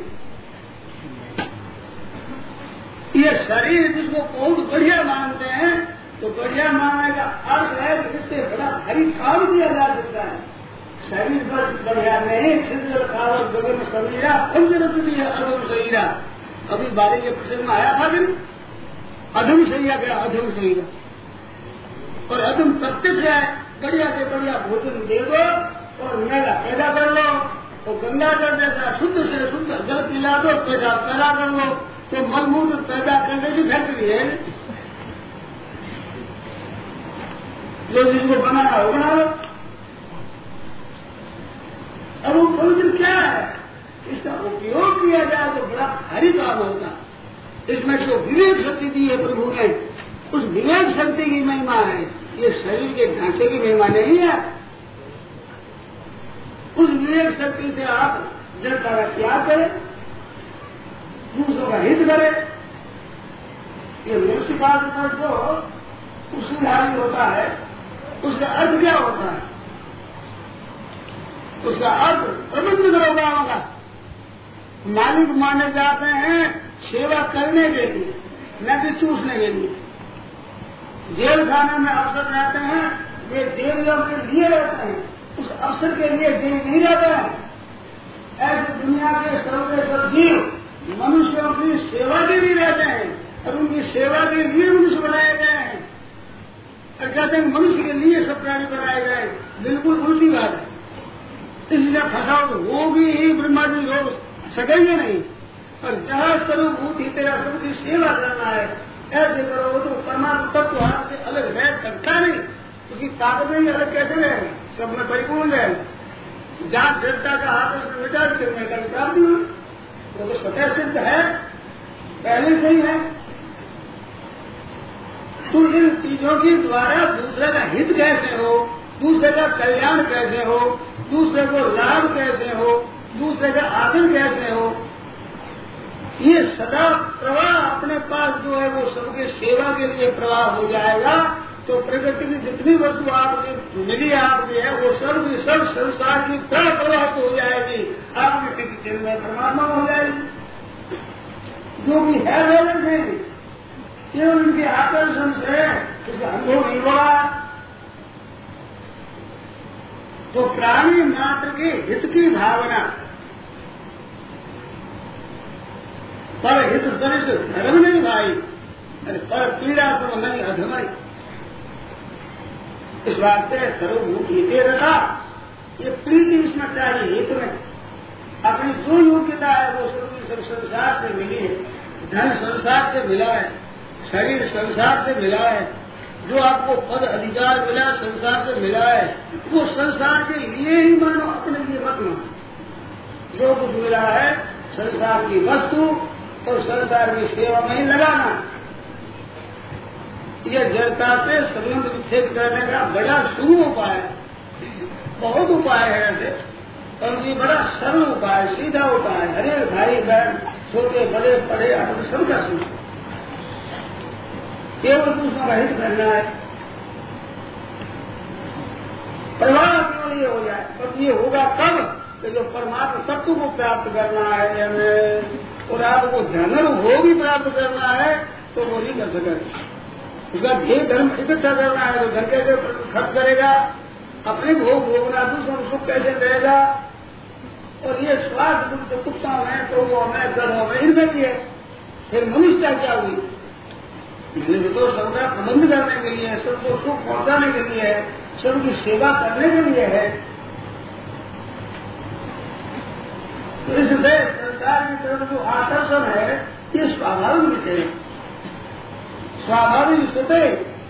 ये शरीर जिसको बहुत बढ़िया मानते हैं, तो बढ़िया मानने का अर्थ है कि इससे बड़ा भारी काम किया जा सकता है। शरीर पर बढ़िया नहीं, छिद्र कावल गगन समीरा पंचरत्न भी है अधम शरीरा। अभी बारे के प्रसंग में आया था दिन अधम शरीरा क्या अधम शरीरा, और अधम प्रत्यक्ष है। बढ़िया से बढ़िया भोजन दे दो और मेला पैदा कर लो, तो गंगा जल जैसा शुद्ध से शुद्ध जल पिला दो, पैदा पैदा कर लो, तो मलमूत्र पैदा करने की फैक्ट्री है। जो जिसको बनाना हो बना लो। अब वो पवित्र क्या है, इसका उपयोग किया जाए तो बड़ा भारी काम होता। इसमें जो विवेक शक्ति दी है प्रभु ने, उस विवेक शक्ति की महिमा है, ये शरीर के ढांचे की महिमा नहीं है। उस विवेक शक्ति से आप जनता का त्याग करें, दूसरों का हित करें। ये म्यूनिसिपालिटी पर जो उसूलधारी होता है, उसका अर्थ क्या होता है? उसका अर्थ प्रबंध करोगा होगा। मालिक माने जाते हैं सेवा करने के लिए, न कि चूसने के लिए। जेल खाने में अफसर रहते हैं, वे जेलों के लिए रहते हैं, उस अफसर के लिए जेल नहीं रहता है। ऐसे दुनिया के सर्वेश्वर जीव मनुष्यों की सेवा के लिए रहते हैं, और उनकी सेवा के लिए मनुष्य बनाए गए हैं। और कहते हैं मनुष्य के लिए सब प्राणी बनाए गए, बिल्कुल उल्टी बात है। इसलिए फंसाओ तो वो भी ही ब्रह्मा जी लोग सकेंगे नहीं। और जहाँ स्वरूप ही तेरा सबकी सेवा करना है, ऐसे करो तो परमात्मा तत्व हाथ से अलग रह सकता नहीं, क्योंकि ताकत ही अलग कैसे रहे, सब में परिपूर्ण है। जहाँ देवता का हाथ उसने मिटा के मैं कल कर दी हूँ, वो तो स्वतः सिद्ध है, पहले से ही है। तो इन चीजों के द्वारा दूसरे का हित कैसे हो, दूसरे का कल्याण कैसे हो, दूसरे को लाभ कैसे हो, दूसरे का आदर कैसे हो, ये सदा प्रवाह अपने पास जो है वो सबके सेवा के लिए प्रवाह हो जाएगा। तो प्रकृति की जितनी वस्तु आपकी मिली आपकी है, वो सब सब संसार की तरह प्रवाह हो जाएगी, आपके किसी में परमात्मा हो जाएगी। जो भी है वह नहीं, केवल उनके आकर्षण से उसका अनुभव नहीं होगा। तो प्राणी मात्र के हित की भावना, पर हित सरित धर्म नहीं भाई, पर पीड़ा तो नहीं अधमई। इस वास्ते सर्वभूत हिते रखा, ये प्रीति इसमें चाहिए हित में। अपनी जो योग्यता है वो सब संसार से मिली है, धन संसार से मिला है, शरीर संसार से मिला है, जो आपको पद अधिकार मिला संसार से मिला है, वो संसार के लिए ही मानो, अपने लिए मत मानो। जो कुछ मिला है संसार की वस्तु और संसार की सेवा में ही लगाना, यह जड़ता से संबंध विच्छेद करने का बड़ा शुरू उपाय है। बहुत उपाय है ऐसे, और ये बड़ा सरल उपाय, सीधा उपाय। अरे भाई बहन, छोटे बड़े पड़े अपने सबका सुनो, केवल दूसरों का हित करना है, प्रवाह केवल ये हो जाए। तब ये होगा तब कि जो परमात्मा तत्व को प्राप्त करना है हमें, और आपको धन भोग ही प्राप्त करना है, तो वो नहीं कर सकेगा। उसका ध्येय धर्म इकट्ठा करना है, तो धन कैसे खर्च करेगा, अपने भोग भोगना, दूसरों को सुख कैसे देगा। और ये स्वास्थ्य दुख कुत्ता में तो वो हमें गर्व में इनमें भी है। फिर मनुष्य क्या हुई, मैंने तो सबका प्रबंध करने के लिए, सबको सुख पहुंचाने के लिए है, सबकी सेवा करने के लिए है। तो इससे संसार की तरफ जो आकर्षण है ये स्वाभाविक विषय है, स्वाभाविक विषय।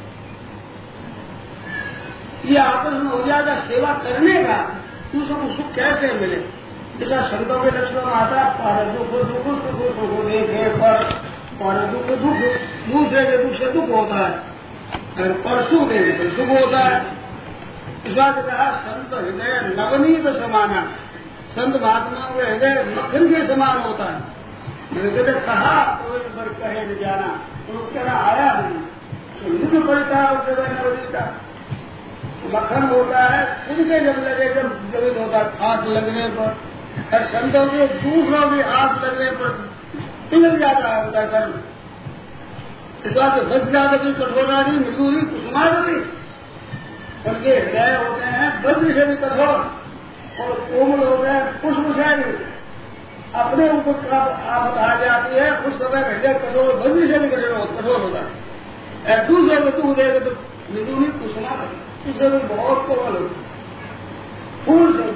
ये आकर्षण हो जाएगा सेवा करने का, दूसरों को सुख कैसे मिले। जैसा संतों के लक्षण में आता है, पर दुख दुख सुख सुख देखे पर, पर दुख दुख, दूसरे के दुख से दुख होता है, और पर सुख देने से सुख होता है। इस बात कहा संत हृदय नवनीत समाना, संत महात्माओं के हृदय मक्खन के समान होता है। मैंने कहा तो पर कहे न जाना, तो कहना आया नहीं, तो युद्ध पड़ता है उस जगह नवनीत का मक्खन होता है, इनके जब लगे जब जब होता है हाथ लगने पर, और संतों के दूसरों के हाथ लगने पर पिघल जाता है उनका कर्म। इस बात से बच जाता कि कठोरा नहीं, मृदु ही कुसुमा नहीं, उनके हृदय होते हैं वज्र से भी कठोर, और कोमल हो गए, पुष्प जाएंगे, अपने ऊपर कब आप आ जाती है, उस समय हृदय कठोर बंदी से भी कठोर होता है। दूसरे को तू देगा तो निधुनी कुसुमा दूसरे को बहुत कोमल होती फूल से।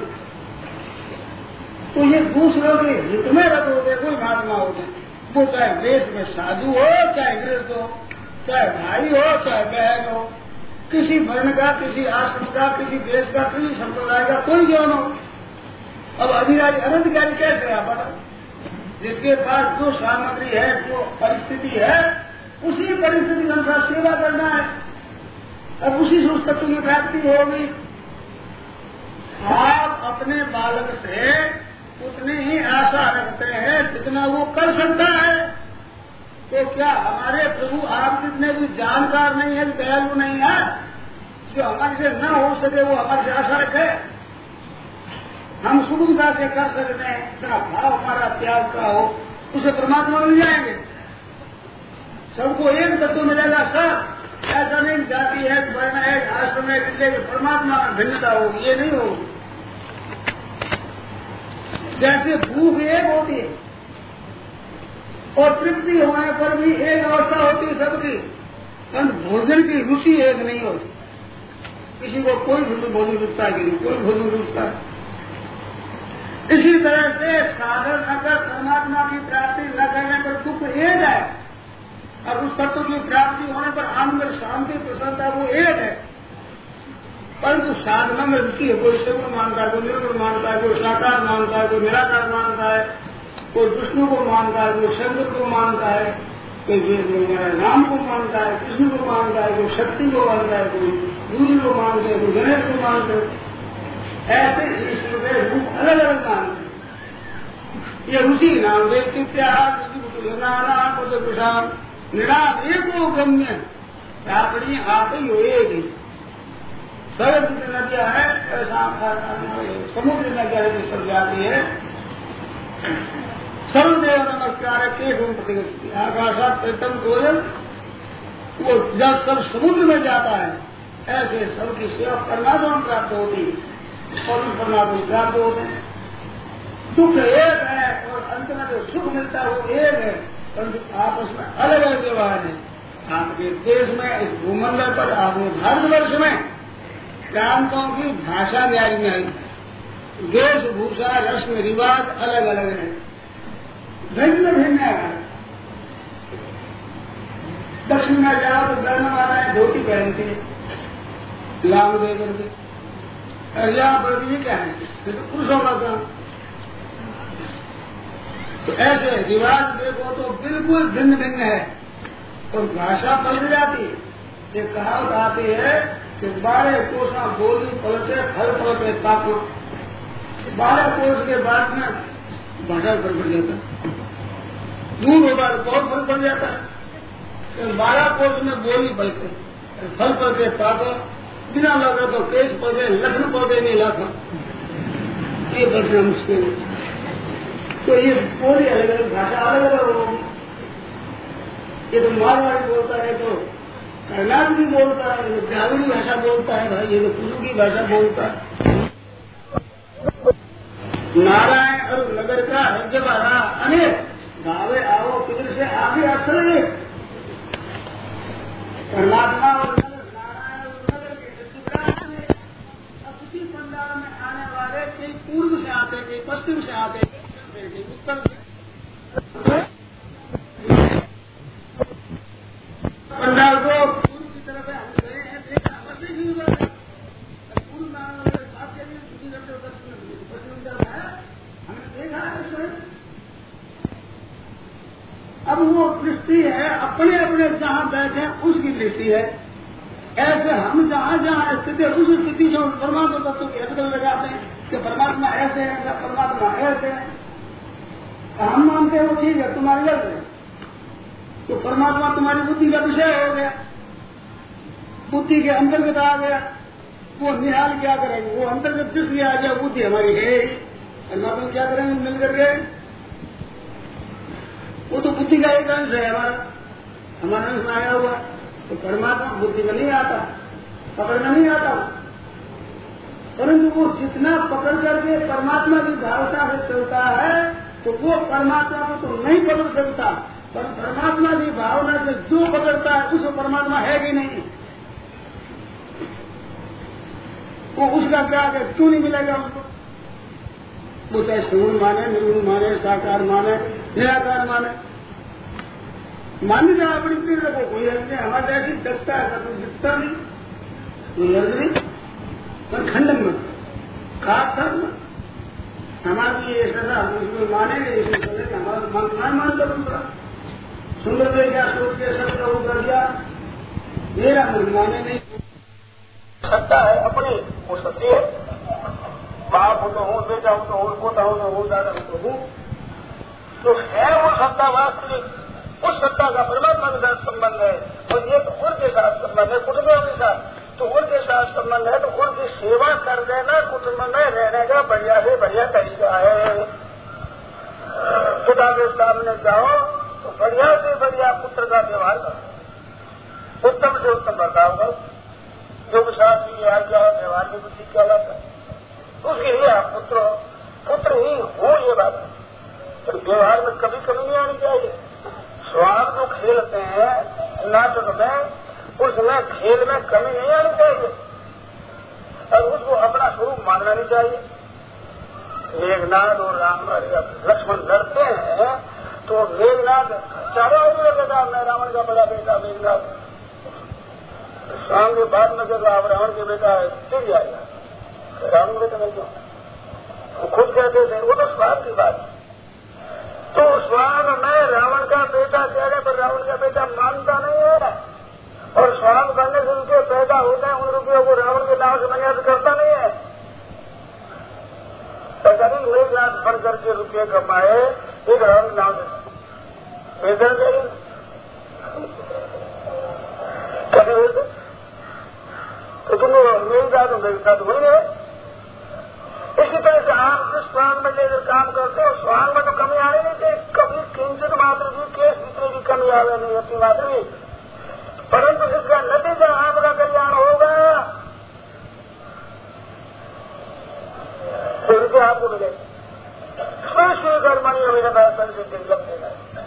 तो ये दूसरों के हित में रख होते कोई महात्मा होते, वो चाहे देश में साधु हो, चाहे गृहस्थ हो, चाहे भाई हो, चाहे बहन हो, किसी वर्ण का, किसी आश्रम का, किसी देश का, किसी संप्रदाय का, कोई क्यों हो। अब अधिकारी अनधिकारी कैसे आप बता, जिसके पास जो सामग्री है, जो परिस्थिति है, उसी परिस्थिति के अनुसार सेवा करना है। अब उसी से उस तत्व में प्राप्ति होगी। आप अपने बालक से उतनी ही आशा रखते हैं जितना वो कर सकता है। तो क्या हमारे प्रभु आप जितने भी जानकार नहीं है, दयालु नहीं है, जो हमारे से न हो सके वो हमारे से आशा रखे। हम सुगमता से कर सकते हैं, इतना भाव हमारा त्याग का हो, उसे परमात्मा मिल जाएंगे। सबको एक तत्व मिलेगा सब, ऐसा नहीं जाति है, वर्ण है, आश्रम है, किसी परमात्मा में भिन्नता होगी, ये नहीं होगी। जैसे भूख एक होती है और तृप्ति होने पर भी एक अवस्था होती है सबकी, परंतु भोजन की रुचि एक नहीं होती। किसी को कोई भोजन रुचता है, किसी कोई भोजन रुचता है। इसी तरह से साधन न कर परमात्मा की प्राप्ति न करने पर दुख एक है, और उस तत्व की प्राप्ति होने पर आनंद, शांति, प्रसन्नता वो एक है। परंतु साधना में रुचि है, कोई सगुण मानता है, कोई निर्गुण मानता है, कोई साकार मानता है, कोई निराकार मानता है, कोई विष्णु को मानता है, कोई शंकर को मानता है, कोई राम को मानता है, कृष्ण को मानता है, कोई शक्ति को मानता है, कोई सूर्य को मानते हैं, कोई गणेश को मानते हैं। ऐसे ईश्वर के रूप अलग अलग मानते हैं। ये रुचि नाम व्यक्तित्याग निराम एको गम्य रापड़ी आप ही हो एक ही। सरल जितनी नदियां है ऐसा समुद्र नदियां सब जाती है। सर्वदेव नमस्कार के गुण प्रतिगति आकाशात प्रीतम कोयल, वो जब सब समुद्र में जाता है ऐसे सबकी सेवा परमात्मा प्राप्त होती है और परमात्मा प्राप्त होते हैं। दुख एक है और अंत में जो सुख मिलता है वो एक है, परंतु आपस में अलग अलग व्यवहार है। आपके देश में, इस भूमंडल पर, आपके भारतवर्ष में प्रांतों की भाषा न्याय में आई, वेशभूषा, रस्म रिवाज अलग अलग है, भिन्न भिन्न है। दक्षिण में जाओ तो धर्म वाला धोती पहनते हैं, लाभ दे करके, और यहाँ पर भी क्या है तो पुरुषों का काम। तो ऐसे रिवाज देखो तो बिल्कुल भिन्न भिन्न है और भाषा पलट जाती है। ये कहावत आती है कि बारह कोसा बोली पलटे फल पलटे तापना, बारह कोस के बाद में भाषा फल पड़ जाता है, दूर होगा तो बहुत फल पड़ जाता है। बारह कोस में बोली पलटे फल पलटे तापना, बिना लगा तो केस पौधे लखन पौधे नहीं लाता, ये बढ़ना मुश्किल है। तो ये बोली अलग अलग भाषा अलग अलग होगी। ये तो मारवाड़ी बोलता है, तो कर्नाटक भी बोलता है, ये द्राविड़ी भाषा बोलता है, भाई ये तो कुल्लू की भाषा बोलता है। नारायण और नगर का राज्य वाला अनेक गावे आओ किधर से आगे असल है। परमात्मा और नगर, नारायण और नगर के सचिवालय में अब उसी पंडाल में आने वाले कई पूर्व से आते, कई पश्चिम से आते, उत्तर से पंडाल को पूर्व की तरफ हम गए हैं, देखा बस नहीं हुआ है। पूर्व में आने वाले साथ के लिए दूसरी तरफ पश्चिम तरफ है, हमने देखा है उसमें। अब वो दृष्टि है अपने अपने जहां बैठे उसकी दृष्टि है। ऐसे हम जहां जहां स्थिति है उस स्थिति से परमात्मा तत्व की हथकड़ी लगाते हैं कि परमात्मा ऐसे है, परमात्मा ऐसे है। हम मानते हैं वो ठीक है, तुम्हारी गलत है, तो परमात्मा तुम्हारी बुद्धि का विषय हो गया, बुद्धि के अंतर्गत आ गया। वो निहाल क्या करेंगे, वो अंतर्गत दृष्टि आ गया, बुद्धि हमारी है ही, परमात्मा क्या करेंगे मिल करके। वो तो बुद्धि का एक अंश है हमारा, हमारा अंश आया हुआ, तो परमात्मा बुद्धि में नहीं आता, पकड़ में नहीं आता। परंतु वो जितना पकड़ करके परमात्मा की भावता से चलता है तो वो परमात्मा को तो नहीं पकड़ सकता, पर परमात्मा की भावना से जो पकड़ता है उसको परमात्मा है कि नहीं, वो उसका क्या है, क्यों नहीं मिलेगा उसको। वो चाहे सगुण माने, निर्गुण माने, साकार माने, निराकार माने, मान्यता अपनी पीड़ रखो, कोई ऐसे हमारे ऐसी दक्षता है तो दिखता नहीं, तो लड़ नहीं, पर खंडन में खास था हमारी ये सजा उसमें मानेंगे, इसमें चलेंगे, हमारा मन ना मान कर दूसरा सुंदर में क्या सोच के सब प्रभु कर दिया, मेरा मन माने नहीं सत्ता है अपनी, वो सत्य है, बाप हो तो हूँ, बेटा हो तो हूँ, पोता हो तो हूँ, दादा हो तो हूँ, तो है वो सत्ता वास्तविक, उस सत्ता का परमात्मा के साथ संबंध है, और ये तो उनके साथ संबंध है, कुटुंबों के साथ, तो उनके साथ संबंध है, तो उनकी सेवा कर देना कुटुंब में रहने का बढ़िया से बढ़िया तरीका है। पिता के सामने जाओ तो बढ़िया से बढ़िया पुत्र का व्यवहार करो, उत्तम से उत्तम बर्ताव करो, जो के साथ भी आज्ञा है व्यवहार की बुद्धि क्या लाता है, उसके लिए आप पुत्र हो, पुत्र ही हो, ये बात तो व्यवहार में कभी कमी नहीं आनी चाहिए। स्वाद जो खेलते हैं नाटक में, उसमें खेल में कमी नहीं आनी चाहिए, और उसको अपना स्वरूप मानना नहीं चाहिए। मेघनाथ और राम लक्ष्मण लड़ते हैं तो मेघनाथ चारों आदमी लगेगा, मैं रावण का बड़ा बेटा मेघनाथ, शाम के बाद में जब रावण के बेटा है टिक जाएगा, रावण बेटा नहीं, वो खुद कहते थे, वो तो स्वाद की बात है। तो स्वाद में रावण का बेटा कह रहे, पर रावण का बेटा मानता नहीं है, और स्वाद बनने से उनके पैदा होते हैं, उन रुपयों को रावण के नाम से मर्यादा करता नहीं है। करीब मेघनाथ बन करके रुपये कमाए, एक रावण नाम से बेहतर गए कभी तो तुम मेघनाथ मेघनाथ बन गए। इसी तरह से आप जिस स्वांग में लेकर काम करते हो, स्वांग में तो कमी आने नहीं चाहिए, कभी किंचित मात्र भी केस जितने भी कमी आवे नहीं अपनी मात्र भी, परंतु जिसका नतीजा आपका कल्याण होगा तो रुपये आपको मिलेगा। स्वयं कर्मणी अभिनंदन से दिलगम देगा,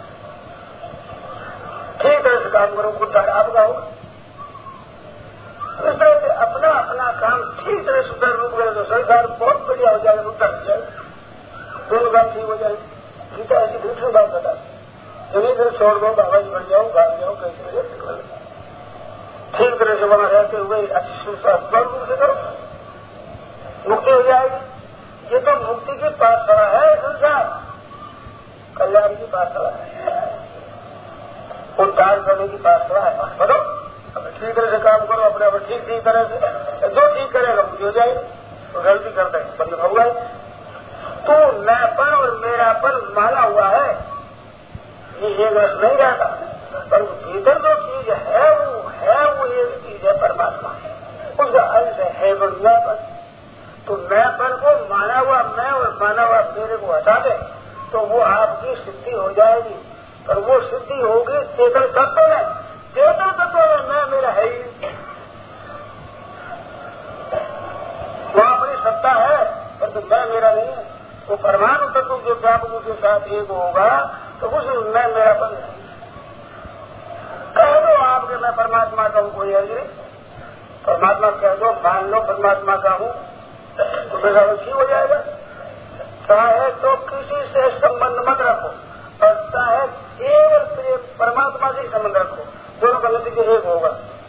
ठीक तरह से काम करो, उद्धार आपका होगा। इस तरह से अपना अपना काम ठीक तरह सुधार रूप करे तो संसार बहुत बढ़िया हो जाएगा, उद्धार हो जाएगा, दोनों काम ठीक हो जाएगी। गीता ऐसी दूसरी बात बता, जमीन से छोड़ दो, बाबा जी बन जाओ, भाग जाओ, कैसे निकल ठीक तरह से वहां रहते हुए अच्छी सुधार रूप से करो, मुक्ति हो जाएगी। ये तो मुक्ति की पाठशाला है, संसार कल्याण की पाठशाला है, उद्धार करने की पाठशाला है। बताओ ठीक तरह से काम करो, अपने आप ठीक ठीक तरह से, जो ठीक करेगा मुझे हो जाएगी, तो गलती करते हैं मतलब होगा। तो मैंपन और मेरापन माला हुआ है, ये एक रस नहीं रहता, पर भीतर जो चीज है वो है, वो एक चीज है परमात्मा, उसका अंश है बढ़ियापन। तो मैंपन को माना हुआ मैं और माना हुआ मेरे को हटा दे तो वो आपकी सिद्धि हो जाएगी, पर वो सिद्धि होगी चेतन तत्व में, चेतन तत्व में मैं मेरा है ही, वो अपनी सत्ता है, पर तो मैं मेरा नहीं है। वो परमाणु तत्व जो व्यापक के साथ एक होगा तो उस मैं मेरा बन है। कह दो आपके मैं परमात्मा का हूँ, कोई अर्ज नहीं, परमात्मा कह दो, मान लो परमात्मा का हूँ, तो मेरा ठीक हो जाएगा। चाहे तो किसी से संबंध मत रखो, और चाहे केवल परमात्मा से संबंध रखो, दोनों का नतीजा एक होगा।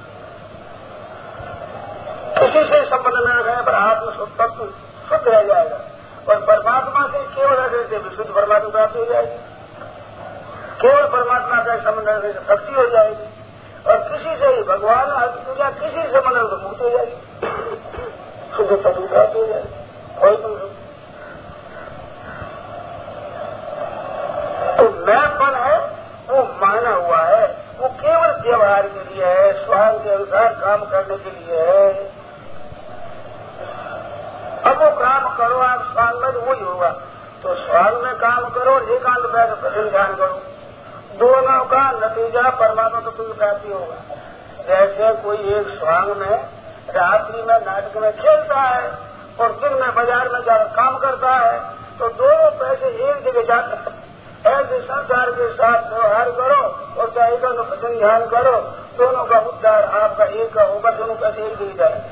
किसी से संबंध न रखने पर आत्म तत्व शुद्ध रह जाएगा, और परमात्मा से केवल रखने से विशुद्ध परमात्मा प्राप्ति हो जाएगी, केवल परमात्मा का संबंध रखने से भक्ति हो जाएगी, और किसी से ही भगवान पूजा किसी से संबंध तो मुक्त हो जाएगी, शुद्ध तत्व प्राप्त हो जाएगी। कोई तुम तो मैंपन है वो माना हुआ है, वो केवल व्यवहार के लिए है, स्वांग के अनुसार काम करने के लिए है। अब वो काम करो आप स्वांग में, वही होगा। तो स्वांग में काम करो, एकांत बैठ भजन ध्यान करो, दोनों का नतीजा परमात्मा तत्व की प्राप्ति होगा। जैसे कोई एक स्वांग में रात्रि में नाटक में खेलता है और दिन में बाजार में जाकर काम करता है, तो दोनों पैसे एक जगह जाते हैं। ऐसे संसार के साथ व्यवहार करो और चाहे का भजन ध्यान करो, दोनों का उद्धार आपका एक का होगा, दोनों पैसे एक जगह जाए।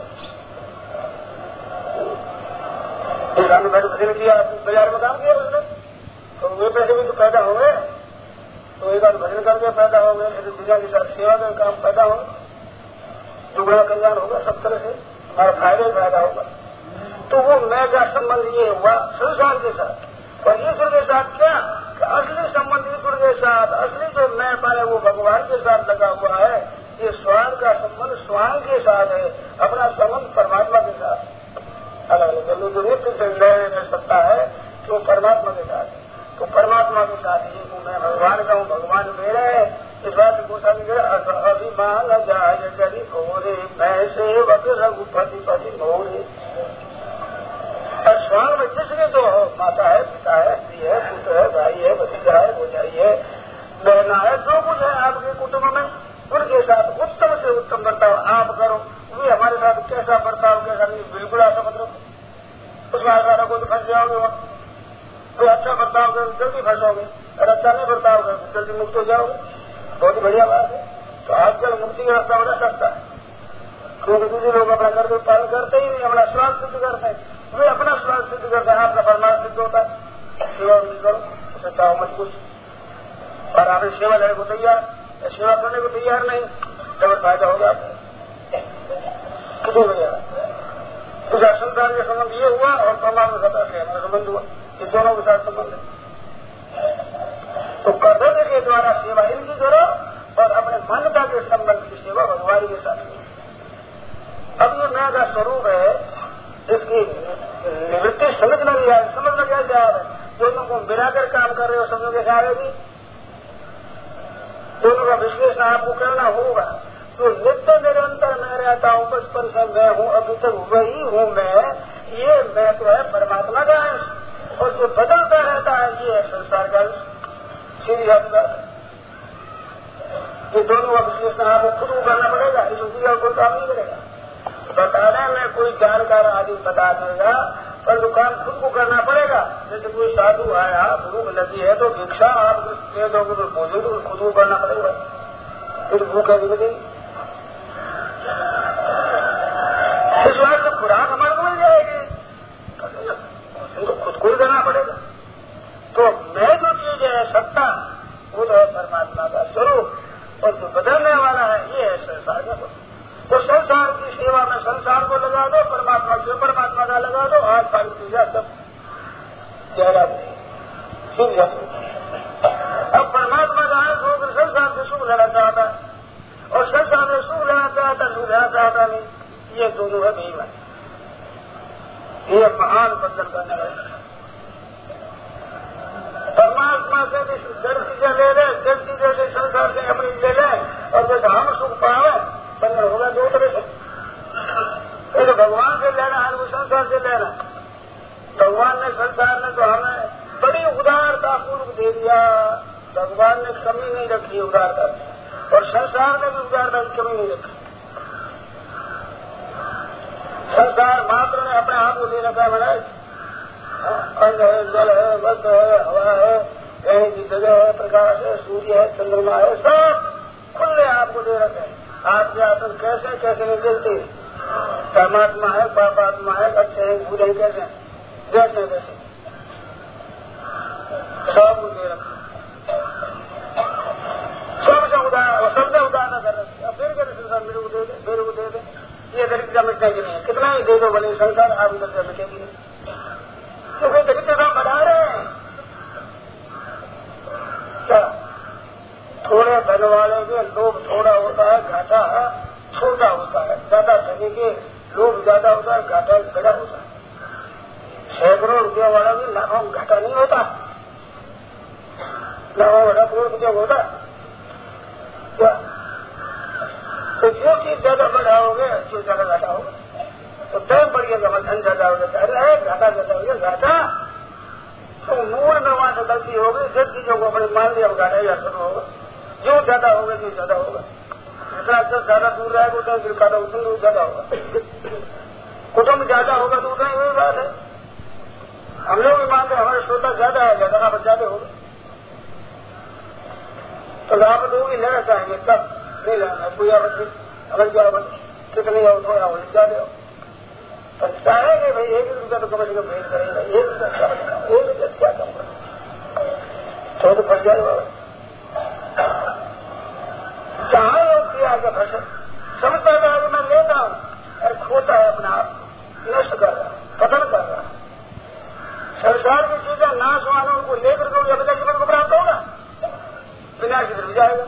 भजन किया, बाजार में काम किया उसने, तो वे पैसे भी तो पैदा हो गए, तो एक बार भजन करके पैदा हो गए, फिर दुनिया के साथ सेवा का काम पैदा हो, दुगना कल्याण होगा, सब तरह से हमारा फायदा ही फायदा होगा। तो वो मैं का संबंध ये हुआ संसार के साथ, और ईश्वर के साथ क्या, असली संबंध ईश्वर के साथ, असली जो मैं पाए वो भगवान के साथ लगा हुआ है। ये स्वयं का संबंध स्वयं के साथ है, अपना संबंध परमात्मा के साथ अलग अलग जो नित्य संदेह में सकता है तो परमात्मा के साथ, तो परमात्मा के साथ ही हूँ मैं, भगवान का हूँ, भगवान मेरा है। इस बात को अभिमान जाय करी मोरे, मैं सेवक रघुपति पति मोरे। स्वयं में जिसके जो माता है, पिता है, स्त्री है, पुत्र है, भाई है, भतीजा है, भौजाई है, बहना है, जो कुछ है आपके कुटुंब में, उनके साथ उत्तम से उत्तम बर्ताव आप करो। वे हमारे साथ कैसा बर्ताव कैसा नहीं, बिल्कुल ऐसा मतलब उसमें ऐसा रखो तो फंस जाओगे वहाँ। तो अच्छा बर्ताव करो जल्दी फंसोगे, और अच्छा नहीं बर्ताव करो जल्दी मुक्त हो जाओगे। बहुत ही बढ़िया बात है। तो आजकल मुक्ति का रास्ता बड़ा सस्ता है, क्योंकि दूसरे लोग अपना कर्तव्य पालन करते ही नहीं, अपना स्वार्थ सिद्ध करते हैं। वे अपना स्वार्थ सिद्ध करते हैं, आपका परमार्थ सिद्ध होता है। सेवा नहीं करो, उसे चाहो मत कुछ, और आपने सेवा लेने को तैयार, सेवा करने को तैयार नहीं, डबल फायदा हो जाता है। कितनी बढ़िया दूसरा संसार का संबंध ये हुआ, और परमात्मा सत्ता से हमारा संबंध हुआ, ये दोनों के साथ संबंध है। तो कर्तव्य के द्वारा सेवा इनकी करो, और अपने मान्यता के संबंध की सेवा भगवान के साथ। अब ये मैं का स्वरूप है, इसकी निवृत्ति समझ लग जाए, समझ लग जाए क्या है। दोनों को मिलाकर काम कर रहे हो, समझो कैसे आएगी, दोनों का विश्लेषण आपको करना होगा। तो नित्य निरंतर मैं रहता हूँ, बचपन से मैं हूँ, अभी तक वही हूँ मैं, ये मैं तो है परमात्मा का अंश, और जो बदलता रहता है ये है संसार का अंश। सीधी बात, ये दोनों का विश्लेषण आपको खुद को करना पड़ेगा, इस उसी का कोई काम नहीं करेगा। बताने में कोई जानकार आदमी बता देगा, पर तो काम खुद को करना पड़ेगा। जैसे कोई साधु आया, भूख लगी है तो भिक्षा आप दे दोगे तो बोझे तो खुद को करना पड़ेगा, फिर भूख है नहीं। इस बात से खुराक हमारे को मिल जाएगी, तो खुद को ही करना पड़ेगा। तो मैं जो चीज है सत्ता, वो तो है परमात्मा का स्वरूप, और जो बदलने वाला है ये है संसार का स्वरूप। तो संसार की सेवा में संसार को लगा दो, परमात्मा से परमात्मा का लगा दो, आज सारी चीजें सब जयरा सुन जाते। अब परमात्मा का हाथ होकर संसार से सुख लेना चाहता है, और संसार में सुख लेना चाहता सुख लेना चाहता नहीं, ये दोनों है बेईमान। ये महान बंधन करने वाले परमात्मा से भी जड़ चीजें ले ले, जड़ चीजें से संसार से अपनी ले ले, और जैसे हम सुख पावे बंधन होगा दो तरह से। तो भगवान से लेना है, वो संसार से लेना। भगवान ने संसार ने तो हमें बड़ी उदारता पूर्व दे दिया, भगवान ने कमी नहीं रखी उदारता, और संसार ने भी उदारता की कमी नहीं रखी। संसार मात्र ने अपने आप को दे रखा है, अन्न है, जल है, वस्त्र है, हवा है, कहीं की जगह है, प्रकाश है, सूर्य है, चंद्रमा है, सब खुले आपको दे रखे हैं। आपके आसन कैसे कैसे नहीं चलते, परमात्मा है, पापात्मा है, अच्छे हैं, बुरे हैं, कैसे जैसे जैसे सब दे रखे, सबसे उदाहरण सबसे उदाहरण कर रखे। अब फिर कैसे संसार मेरे को दे दे, मेरे को दे दे, ये दरिद्रता मिटेगी नहीं, कितना ही दे दो भले संसार, आप दरिद्रता मिटेगी नहीं, क्योंकि दरिद्रता बढ़ा रहे हैं। क्या थोड़े धन वाले के लोभ थोड़ा होता है, घाटा छोटा होता है, ज्यादा धनी के लोभ ज्यादा होता है, घाटा बड़ा होता है। सैकड़ों रुपया वाला भी लाखों घाटा नहीं होता, लाखों बड़ा करोड़ रुपया होता क्या। तो जो चीज ज्यादा बढ़ाओगे चीज ज्यादा घाटा होगा, तो तय पड़िएगा धन ज्यादा हो जाता है, घाटा ज्यादा हो गया घाटा। तो मूल में वहां से गलती होगी, जिस चीजों को अपने मान लिया घाटा या शुरू होगा, जो ज्यादा होगा जो ज्यादा होगा, जितना ज्यादा दूर रहेगा उतना घाटा उतना ज्यादा होगा। कुटुंब ज्यादा होगा तो उतना ही वही बात है। हम लोग भी मानते हैं हमारे श्रोता ज्यादा है, ज्यादा आप ज्यादा होगा तो आप लोग ही लेना चाहेंगे, तब नहीं लेना कोई आवश्यक अगर क्या कितनी हो थोड़ा हो ज्यादा हो तो चाहेंगे भाई एक रुपया तो कम से कम भेज करेगा, एक रुपया क्या बचेगा, एक रुपया क्या कम करेगा तो तो फंस जाएगा। चाहे लोग किया आगे फसल समझता है कि मैं लेता हूँ और खोता है अपना आप, नष्ट कर रहा पतन कर रहा। संसार की चीजें नाश वालों को लेकर के अपने जीवन को प्राप्त होगा, विनाश गिर जाएगा।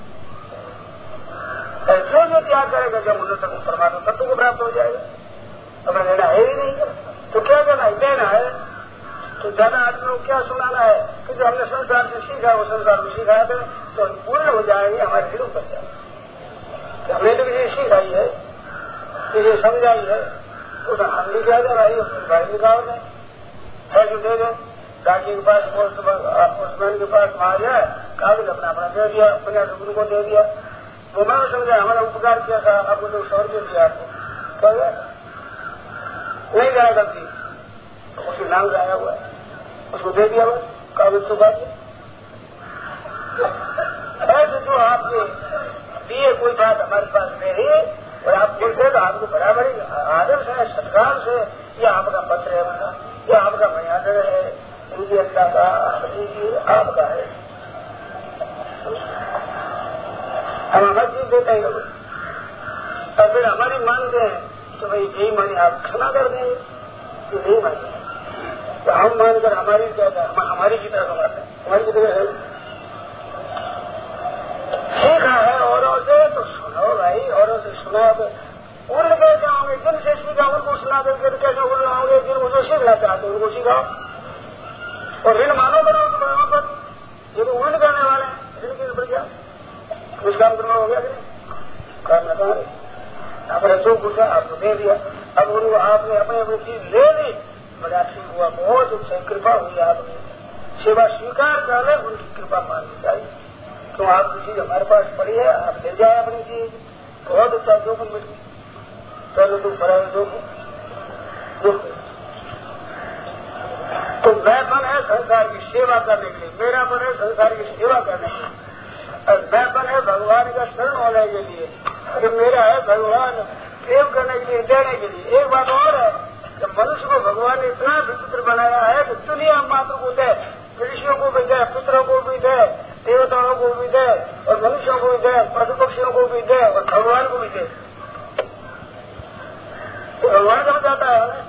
जो जो त्याग करेगा जब उन्हें तक परमात्मा तत्व को प्राप्त हो जाएगा। हमें लेना है ही नहीं तो क्या करना है, देना है। तो ज्यादा आदमियों को क्या सुनाना है कि जो हमने संसार से सीखा वो संसार में सिखाया था तो पूर्ण हो जाएंगे, हमारे दिलों पर जाएंगे। हमने तो किसी सिखाई है, किसी समझाई है, तो हम भी क्या कर रही है भाई निकाल दें है जो दे दें। डाकी के पास पोस्टमैन के पास वहां गया, कागज अपना अपना दे दिया, अपने गुरु को दे दिया। वो मैं समझा हमारा उपकार किया था, आपको तो सौ रुपये दिया आपको क्या गया नहीं जाना गलती तो उसके नाम आया हुआ है, उसको दे दिया हुआ कागज तो बात ऐसे जो आपके दिए कोई बात हमारे पास नहीं और आप बोलते तो आपको बराबर ही आदर से सत्कार से ये आपका पत्र है, बना ये आपका मयादर है, इनकी अल्लाह का आपका है। हम हमारी चीज देते हैं और फिर हमारी मानते हैं तो भाई यही मानी आप क्षमा कर देंगे, ये नहीं मानी तो हम मानकर हमारी क्या हमारी की तरह कमाते हैं, हमारी की तरह है सीखा है औरों से तो सुनो भाई, औरों से सुना तो उड़ कैसे होंगे, जिन से सीखा उनको सुना करके कैसे उड़ होंगे, जिन मुझे सीखना चाहते उनको सिखाओ और ऋण मानो करो वहां पर। ये तो उड़ करने वाले हैं, ऋण के ऊपर क्या कुछ काम करना हो गया कि नहीं करना था, आपने जो पूछा आपको दे दिया। अब उनको आपने अपने अपनी चीज ले ली, बड़ा ठीक हुआ, बहुत अच्छा कृपा हुई, आपने सेवा स्वीकार कर ले, उनकी कृपा माननी चाहिए। तो आपकी चीज हमारे पास पड़ी है, आप ले जाए अपनी चीज, बहुत अच्छा जोखिम मिल चलो तुम बड़ा जोखिम। तो मैंपन है संसार की सेवा करने के लिए, मेरापन है संसार की सेवा करने के लिए, और मैंपन है भगवान का शरण होने के लिए, अरे मेरा है भगवान प्रेम करने के लिए, देने के लिए। एक बात और है कि मनुष्य को भगवान ने इतना विचित्र बनाया है कि दुनिया मात्र को दे, ऋषियों को भी दे, पुत्रों को भी दे, देवताओं को भी दे और मनुष्यों को भी दे, पशु पक्षियों को भी दे और भगवान को भी दे। तो भगवान कब जाता है,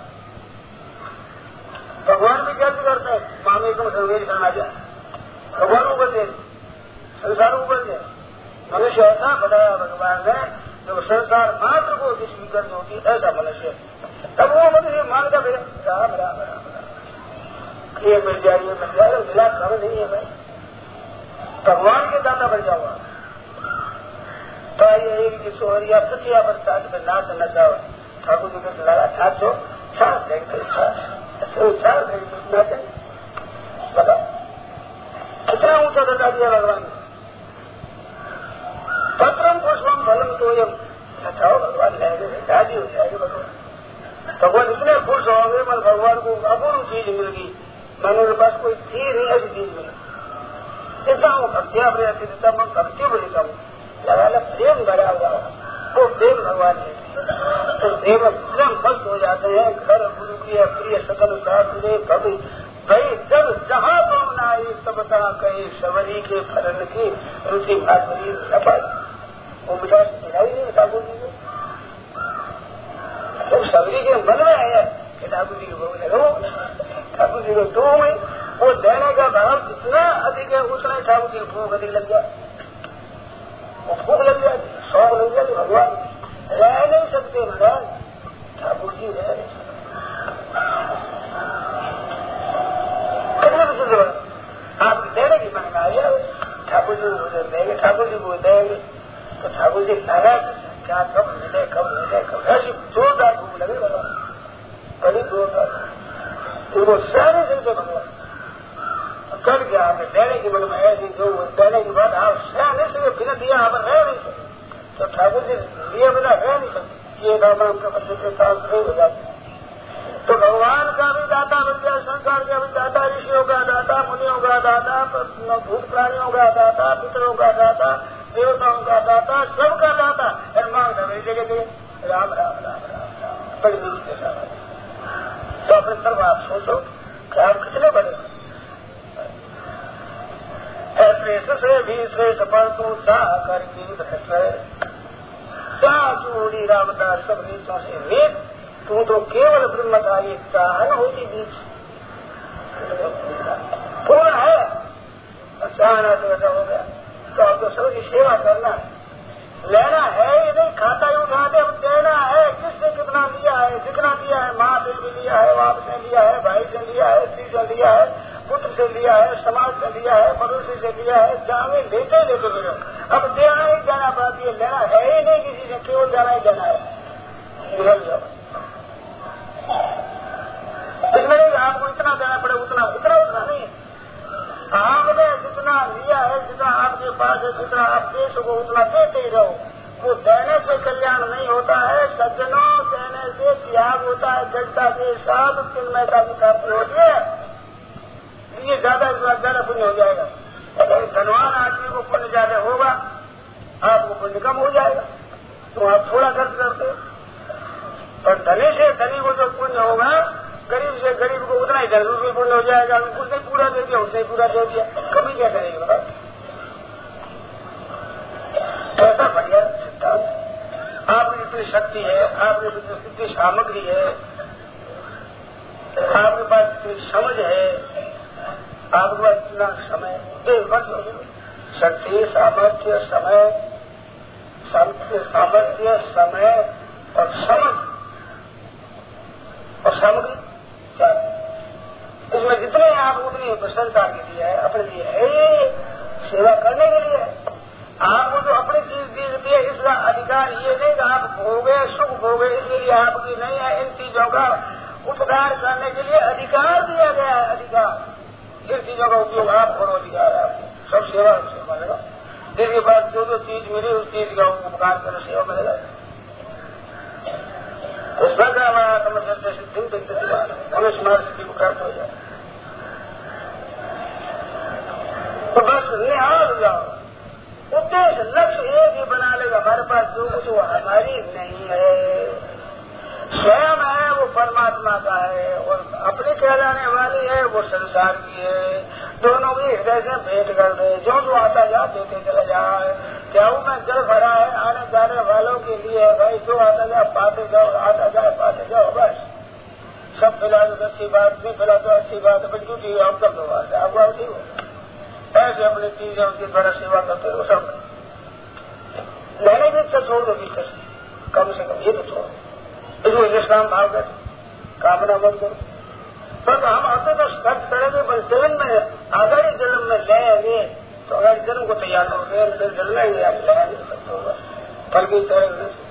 भगवान भी क्या करते हैं, मामे को संवेद करना जाए, भगवान को बदले, संसार को बदले। मनुष्य ऐसा बताया भगवान ने जो संसार मात्र को जिसकी करनी होती है ऐसा मनुष्य, तब वो मनुष्य मानता फिर राम राम राम राम ये मिल जाए ये मिल जाए, मिला कम नहीं है भाई, भगवान के दाता बन जाओ। तो ये एक किशोरिया पृथ्वी पर साथ में नाच नचाओ, ठाकुर जी को लगा नाचो, सांस देंगे सांस देंगे नाचे, बताओ कितना ऊंचा दर्जा दिया भगवान ने। पत्रम पुष्पम फलम तो ये नचाओ, भगवान लेंगे राजी हो जाएंगे भगवान। भगवान इतने खुश होंगे मन भगवान को अपूर्ण चीज मिल गई, मन उनके पास कोई थी नहीं ऐसी चीज मिली। जितना वो भक्तियां रहती जितना मैं भक्ति बड़ी कम लगा ला प्रेम भरा हुआ वो प्रेम भगवान है, तो प्रेम एकदम भक्त हो जाते हैं। घर गुरु प्रिय प्रिय सकल शास्त्र कभी भाई जब जहाँ पाना आई सबता कहे सवरी के फलन की रुचि भागवरी न पाई, वो मिठास मिलाई नहीं ठाकुर जी को। तो सवरी के मन में आया कि ठाकुर जी को भोग लगाओ, ठाकुर जी को दो में वो देने का भाव जितना अधिक है उतना ठाकुर जी को भूख अधिक लग जाए, वो भूख लग जाए, शौक लग जाए। भगवान रह नहीं सकते, भगवान ठाकुर जी रह नहीं सकते। आप देने की मन में आ जाए ठाकुर जी को देंगे, ठाकुर जी को देंगे तो ठाकुर जी लगा क्या कब मिले कब मिले कब, ऐसी जोरदार भूख लगे भगवान, बड़ी जोरदार उनको सहने से भगवान कर गया। हमें देने की मन में ऐसी जो देने के बाद आप सहने से फिर दिया आप रह नहीं सकते, तो ठाकुर जी लिए बिना रह नहीं सकते। ये भगवान का बच्चे के साथ नहीं हो जाते। तो भगवान का भी दाता बन गया, संसार का भी दाता, ऋषियों का दाता, मुनियों का दाता, भूत प्राणियों का दाता, पितरों का दाता, देवताओं का दाता, सबका दाता। मांग मेरी जगह दे राम राम राम राम राम बड़ी दूर के साथ। तो अपने सर्व आप सोचो कि आप कितने बड़े ऐसे से भी श्रेष्ठ पर तू चाह कर गीत है चूड़ी रामदास सब नीचों से वेद तू तो केवल ब्रह्म का एक चाहन होती बीच पूर्ण है चाहना तो ऐसा हो गया। तो आपको सबकी सेवा करना है, लेना है ये नहीं खाता ही उठा दे, देना है। किसने कितना लिया है, जितना लिया है, माँ से भी लिया है, बाप से लिया है, भाई से लिया है, स्त्री से लिया है, पुत्र से लिया है, समाज से लिया है, पड़ोसी से लिया है, चाहे लेते लेते मिलो। अब देना ही जाना बाकी है, लेना है ही नहीं किसी से, केवल जाना ही जाना है। इसमें आपको इतना देना पड़े, उतना इतना उतना नहीं। आपने जितना लिया है, जितना आपके पास है, जितना आप दे सको उतना देते ही रहो। वो देने से कल्याण नहीं होता है, सज्जनों देने से त्याग होता है, जड़ता के साथ चिन्मयता की प्राप्ति होती है। ये ज्यादा ज्यादा पुण्य हो जाएगा। अगर धनवान आदमी को पुण्य ज्यादा होगा, आपको पुण्य कम हो जाएगा, तो आप थोड़ा खर्च करते हो। और धनी से धनी को जो पुण्य होगा, गरीब से गरीब को उतना ही दस रुपये पुण्य हो जाएगा। उसने पूरा दे दिया, उसने पूरा दे दिया, कमी क्या करेगा? ऐसा बढ़िया सिद्धांत। आपकी जितनी शक्ति है, आपकी जितनी सामग्री है, आपके पास जितनी समझ है, आपके पास इतना समय, शक्ति सामर्थ्य समय सामर्थ्य समय और समझ और सामग्री क्या इसमें जितने आप उतनी प्रसन्नता के लिए है, अपने लिए है, ये सेवा करने के लिए है। आपको जो अपनी चीज दी जाती है, इसका अधिकार ये नहीं कि आप भोगे सुख भोगे, इसके लिए आपकी नहीं है। इन चीजों का उपकार करने के लिए अधिकार दिया गया है। अधिकार इन चीजों का उपयोग आप करो, अधिकार है आपको। सब सेवा सेवा मिलेगा। जिसके बाद जो जो चीज मिली उस चीज का उपकार करो, सेवा मिलेगा। उसका हमारा समझ सिद्धि हमें स्मार्ट सिद्धि को प्राप्त हो जाए। तो बस निहाल हो जाओ, उद्देश्य लक्ष्य एक ही बना लेगा। हमारे पास जो कुछ वो हमारी नहीं है, स्वयं है वो परमात्मा का है, और अपनी कहलाने वाली है वो संसार की है। दोनों की हृदय से भेंट कर दे, जो जो आता जा देते चले जाए। क्या में जल भरा है, आने जाने वालों के लिए भाई, जो आता जाए पाते जाओ, आता जाए पाते जाओ, बस सब फिलहाल तो अच्छी बात, नहीं फिलहाल तो अच्छी बात है, बस ड्यूटी आप कर दो, आपको आती हो ऐसे अपनी चीजें उनकी द्वारा सेवा करते हो। सब लेने की इच्छा छोड़ दो, इच्छा कम से कम ये तो छोड़ो। इसमें निष्काम भाव कर, कामना मत करो। बस हम आते तो खर्च करेंगे, बस जन्म में अगर जन्म में लेंगे तो अगर जन्म को तैयार हो गए फिर जन्म लेंगे, आप लगा नहीं सकते होगा। फल की तरह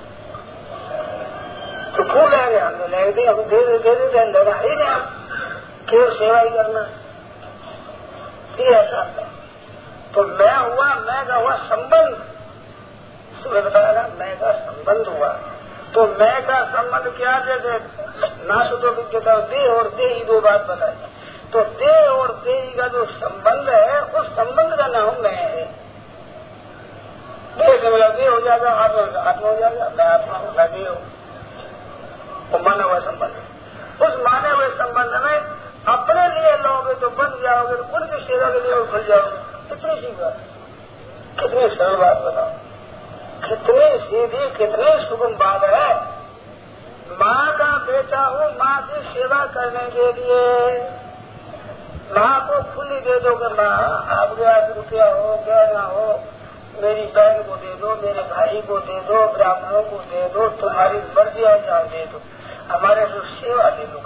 तो फूल लेंगे, हमने लेंगे, हम दे दे दे दे लेना ही नहीं, आप केवल सेवा ही करना ये ऐसा है। तो मैं हुआ, मैं का हुआ संबंध, सूर्य बताया मैं का संबंध हुआ। तो मैं का संबंध क्या, जैसे नासुतो विज्ञता दे और दे ही दो बात बताई। तो दे और दे का जो संबंध है, उस संबंध का नाम मैं है। दे से मिला दे हो जाएगा, आत्मा आत्मा हो जाएगा, मैं आत्मा हूँ, मैं दे हूँ। तो माना हुआ संबंध, उस माने हुए संबंध में अपने लिए लोगे तो बन जाओगे, तो उनकी सेवा के लिए खुल जाओगे। कितनी सी बात, कितनी सरल बात बताओ, कितनी सीधी, कितनी सुगम बात है। माँ का बेटा हूँ, माँ की सेवा करने के लिए माँ को खुली दे दो कि माँ आपके पास रुपया हो, गहना हो, मेरी बहन को दे दो, मेरे भाई को दे दो, ब्राह्मणों को दे दो, तुम्हारी मर्जी आ जाओ दे दो, हमारे जो सेवा दे दो।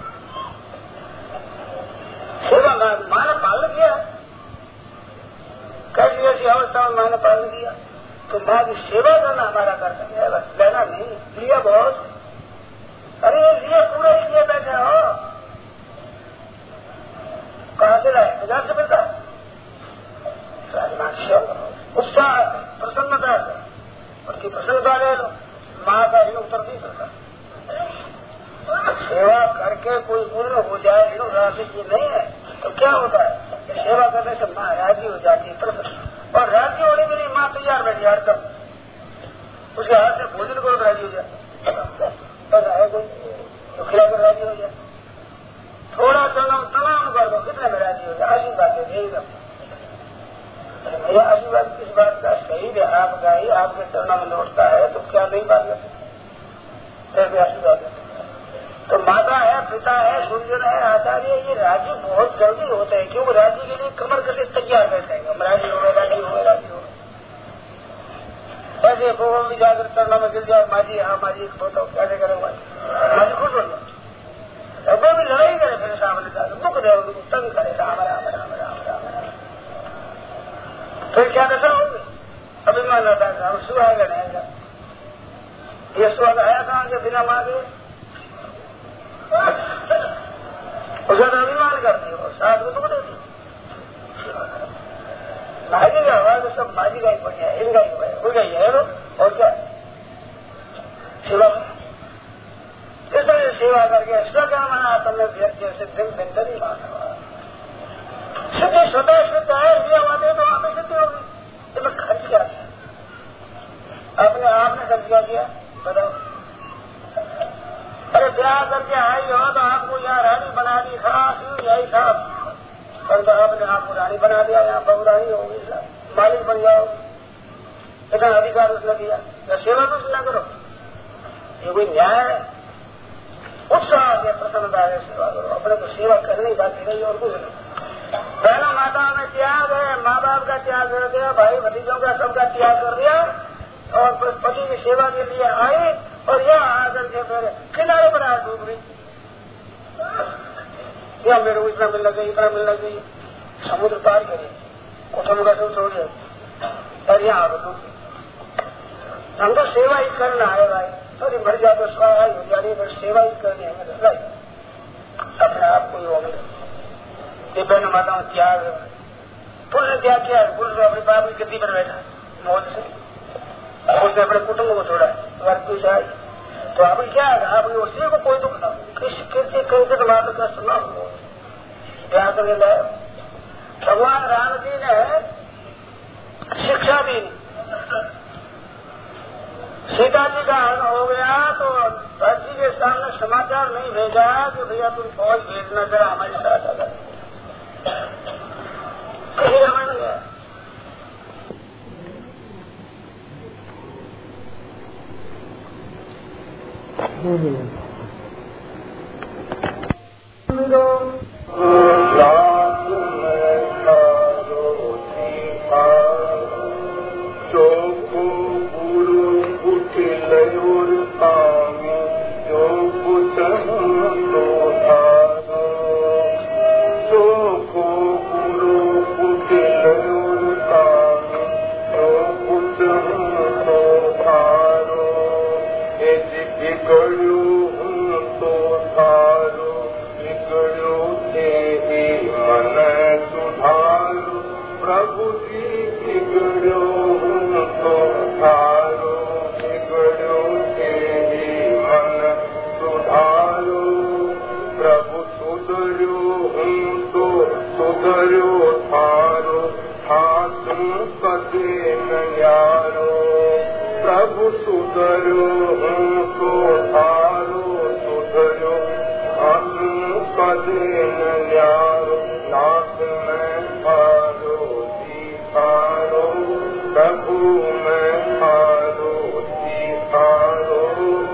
सेवा माँ ने पालन किया, कैसी ऐसी अवस्था में माँ ने पालन किया, तो माँ की सेवा करना हमारा कर्तव्य है। बस लेना नहीं, लिया बहुत, अरे ये लिए पूरा ही लिए बैठे हो, कहाँ से लाए, हजार से मिलता है, उत्साह प्रसन्नता से उनकी प्रसन्नता ले लो। माँ का ऋण उतर नहीं सकता। सेवा करके कोई पूर्ण हो जाए, ऋण राशि की नहीं है तो क्या होता है? सेवा करने से माँ राजी हो जाती है, प्रसन्न। और राजी होने के लिए माँ तैयार बैठी यार तब उसके हाथ से भोजन को राजी हो जाए, बस आए कोई तो खिलाकर राजी हो जाए। थोड़ा तमाम तमाम कर दो, कितने में राजी हो जाए, आशीर्वाद दे देगा। भैया आशीर्वाद किस बात का? शहीद है आपका ही, आपके चरणों में लौटता है तो क्या नहीं बात करते? आशीर्वाद देते। तो माता है, पिता है, सूर्य है, आचार्य, ये राजी बहुत जल्दी होते हैं, क्योंकि राजी के लिए कमर कटे तैयार रहते हैं। हम राजी हो गए, राजी हो गए, राजी हो गए। ऐसे वो भी जाकर चरणों में गिर जाए, माजी हाँ माजी बताओ कैसे करें, माजी खुश हो जाए। वो भी लड़ाई करे फिर सामने जाकर, दुख दे, तंग करे, राम राम राम राम राम राम। फिर क्या दशा होगी? अभिमान आता है, सुहागा नहीं आएगा। ये सुहाग आया कहाँ के बिना मांगे? उसका तो अभिमान करती है, साथ में दुख देती। माजी का हुआ तो सब माजी का ही बन गया, इनका ही हुआ, उनका ही है। और क्या सेवा इस तरह सेवा करके स्वज्ञान मना तुमने व्यक्ति सिद्धि बिंदर ही माना। सिद्धि स्वतः सिद्ध है, दिया वादे तो वहां पर सिद्धि होगी। तुम्हें खर्च क्या किया? अपने आपने खर्च क्या किया बताओ? अरे ब्याह करके आई हो तो आपको यहाँ रानी बना दी, खास यही खास, पर तो आपने आपको रानी बना दिया, यहाँ बहु रानी होगी, मालिक बन जाओ, इतना अधिकार उसने दिया। या सेवा तो उसने करो, ये कोई न्याय है? उत्साह से प्रसन्नता है सेवा करो, अपने को सेवा करनी बाकी नहीं और कुछ नहीं। बहनों माताओं में त्याग है, माँ बाप का त्याग कर दिया, भाई भतीजों का सबका त्याग कर दिया और पति की सेवा के लिए आई और यह आकर के फिर किनारे पर आ डूब गई। या मेरे को इतना मिलना चाहिए, इतना मिलना चाहिए, समुद्र पार करिए, कुटुंब का सब छोड़िए और यहाँ डूब गई। हमको सेवा ही करना है भाई, थोड़ी मर जाए तो स्वाहा हो जा रही, बस सेवा ही करनी है मेरे भाई, अपने आप को ही हो गया। ये बहन माता में त्याग है, पुण्य त्याग किया है। पुण्य अपने बाप की गद्दी पर बैठा मौत से, उसने अपने कुटुंब को छोड़ा वर्ग की शायद, तो आप क्या है? आप उसी को कोई दुख ना, किसी किसी कैसे तो बात कष्ट ना हो, त्याग करके लाए। भगवान राम जी ने शिक्षा दी, सीता जी का हरण हो गया तो भरत जी के सामने समाचार नहीं भेजा कि भैया तुम फौज भेजना जरा हमारे साथ अगर कहीं रामायण गया। प्रभु सुधरो तो थारो सुधरो आत्म पदे न्यारो नाथ में हारो दीपारो प्रभु में हारो दीपारो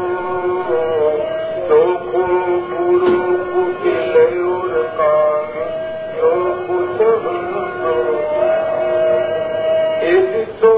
दुखो गुरु कुटिल और काम जो कुछ हो एक तो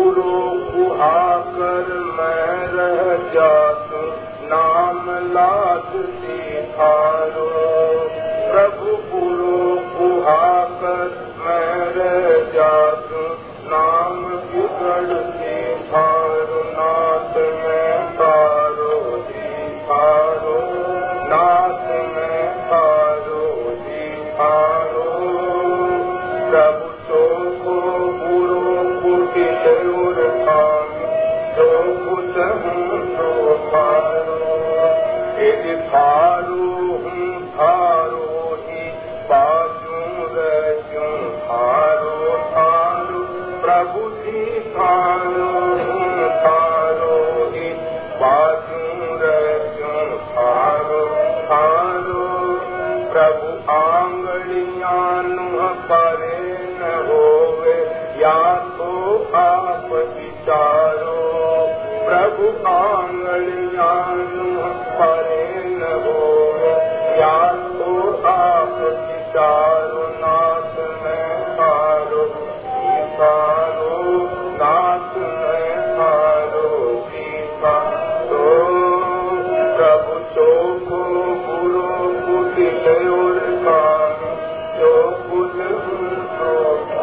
नाम ला दास सिखारो। प्रभु पुरो बुहाकर मैं रह जातु, नाम बिगड़ सिखारो। नाथ मैं तारो सिखारो, नाथ मैं तारो सिखारो। प्रभु चोखो बुरो कुटिल उर खामी, जो कुछ हूँ सो थारो। यदि थारो हूँ थारो ही बाजू रजू थारो थारो। प्रभु जी थारो हूँ थारो ही बाजू रजू थारो थारो। प्रभु आंगड़ियाँ नुह परे न होवे, या तो आप विचारो। प्रभु आंगड़ियाँ नुह परे न होवे, या तो आप विचारो। नाथ मैं तारो सिखारो, नाथ मैं तारो सिखारो। प्रभु चोखो बुरो कुटिल उर खामी, जो कुछ सो।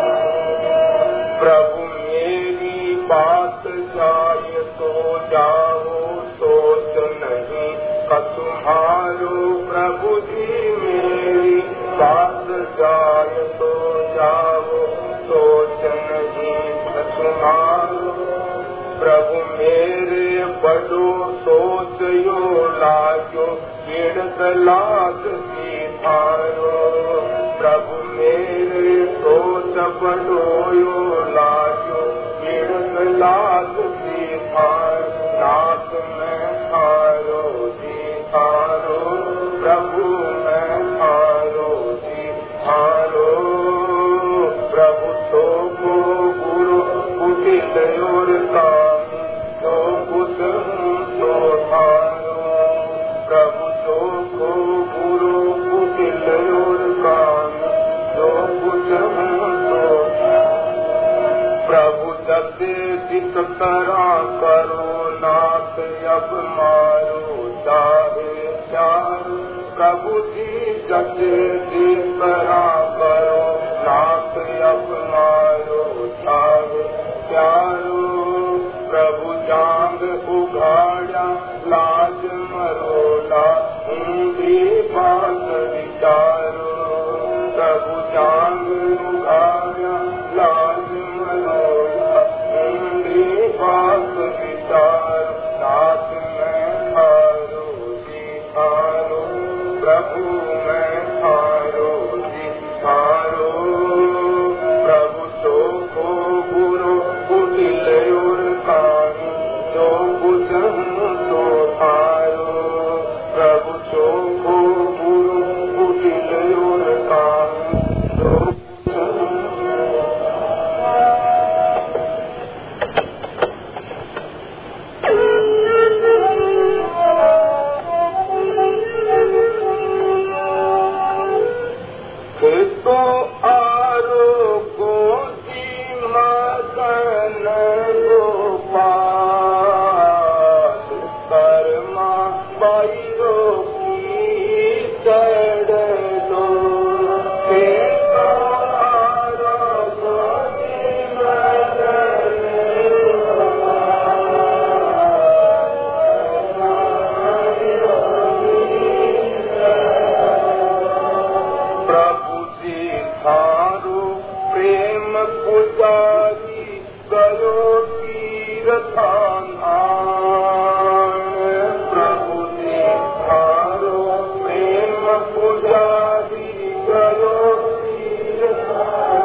प्रभु मेरी बात जाय तो जाओ, सोच नहीं तुम्हारो। प्रभु जी मेरी बात जाय तो जाओ, सोच नहीं तुम्हारो। प्रभु मेरे बड़ो सोच यो लागो, किड़त लाग सिखारो। प्रभु मेरे सोच बड़ो यो लागो, किड़त लाग सिखारो। नाथ मैं थारो सिखारो, प्रभु मैं थारो सिखारो। प्रभु चोखो बुरो कुटिल उर खामी, जो कुछ हूँ सो थारो। प्रभु चोखो बुरो कुटिल उर खामी, जो कुछ हूँ सो। प्रभु जते जित तरह करो, नाथ अब मारो चाहे चारो। प्रभु जी जते जित तरह करो, नाथ अब मारो चाहे चारो। प्रभु जांग उघाड़ा लाज मरोला, ऊंधी बात विचारो। प्रभु जांग उघाड़ा लाज मरोला, ऊंधी बात विचारो। नाथ मैं थारो सिखारो, प्रभु मैं थारो सिखारो। प्रभु चोखो बुरो कुटिल उर खामी, जो कुछ हूँ सो थारो। प्रभु चोखो बुरो कुटिल उर खामी, जो कुछ हूँ। तो आरो गोदी मगन गोपाल, कर्मा बाईरो की चढ़ दो। तो आरो गोदी मगन थारो प्रेम पुजारी करो तीर्थान। प्रभु जी थारो प्रेम पुजारी करो तीर्थान।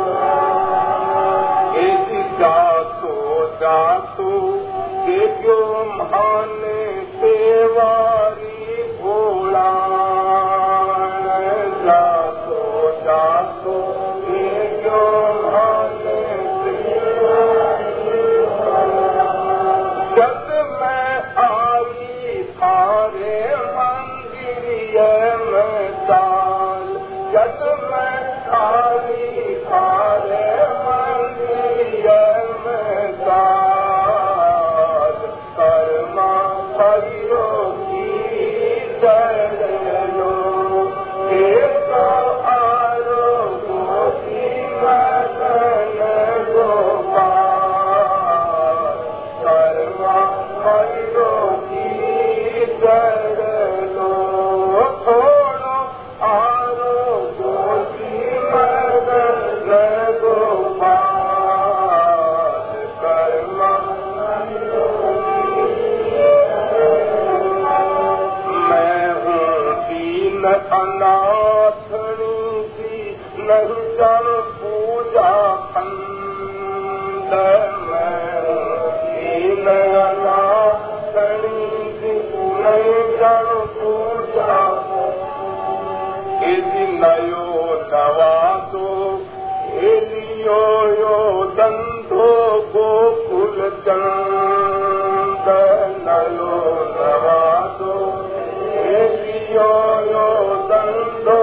यदि जातो जातो देखो महान सेवारी भोला। जातो जातो देखो महान सेवारी भोला। जब मैं आई थारे मंदिर में साल, जब मैं आई थारे मंदिर में साल, कर्मा हरियो की जय नहीं जन पूजा खंड में नया नहीं जन पूजा यदि नयो नवादो एलियो यो दंधो गोकुल चंद नयो नवादो एलियो यो दंधो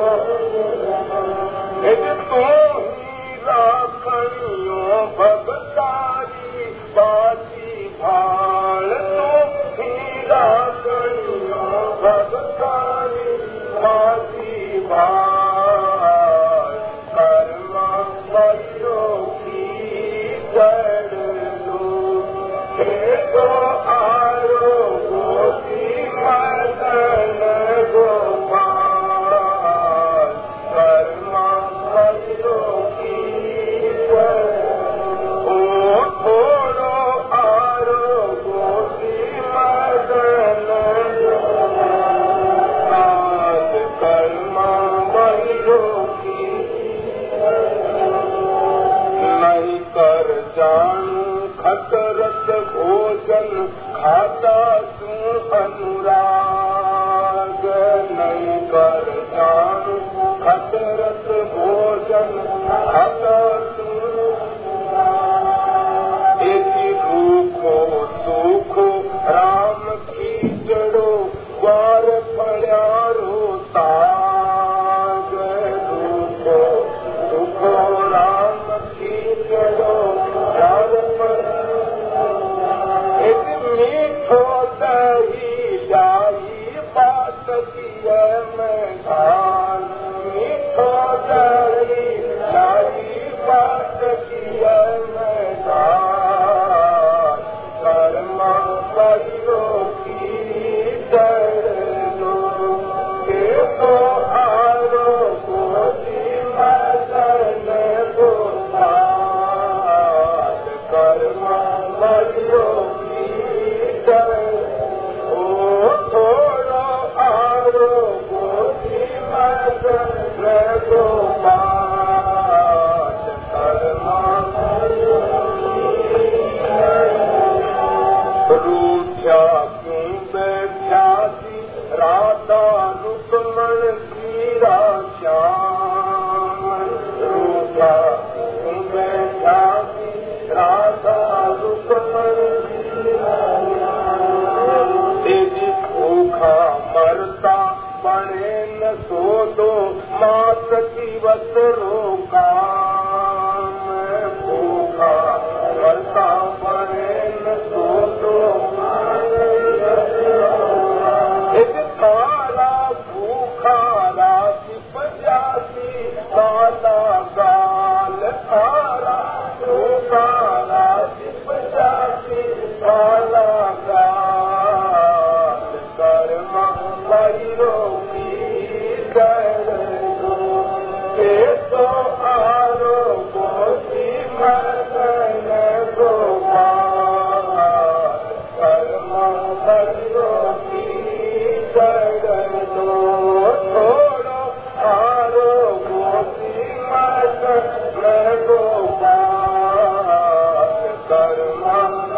यदि तू ही राखणियो भगतारी बाजी भाल तू ही राखणियो भगतारी बाजी भाल कर्मा बलियो की जड़ दो हे तो आरो गोपी मदन गोपाल कर्मा बलियो की जड़ ओ थोड़ो आरो गोपी मदन कर्मा बलियो की नहीं कर जानू खतरत भोजन खाता तू अनुराग नहीं कर जानू खतरत भोजन खाता तू एति रूखो सूखो राम की जड़ो द्वार पड़ारो ताग रूखो सूखो राम की जड़ो द्वार एक मीठो दही लाई बात किए में धान मीठो दही लाई बात किए में धान कर्मा बलियो की जड़ दो के तो आरो गोपी मदन गोपाल कर्मा बलियो की जड़ ओ थोड़ो आरो गोपी मदन गोपाल कर्मा बलियो रूठा क्यों बैठ्यासी राधा रुक्मण कीरा श्याम रूठा क्यों बैठ्यासी राधा रुक्मण कीरा तेजी भूखा मरता बने न सो दो मात दिवस रोका भूखा मरता बने न सो दो एक काला भूखा राशि पचासी काला गाल काला भूखा राशि पचासी काला गाल कर्मा बलियो की जड़ दो के तो आरो गोपी मदन गोपाल कर्मा बलियो की जड़ दो थोड़ो आरो गोपी मदन गोपाल कर्मा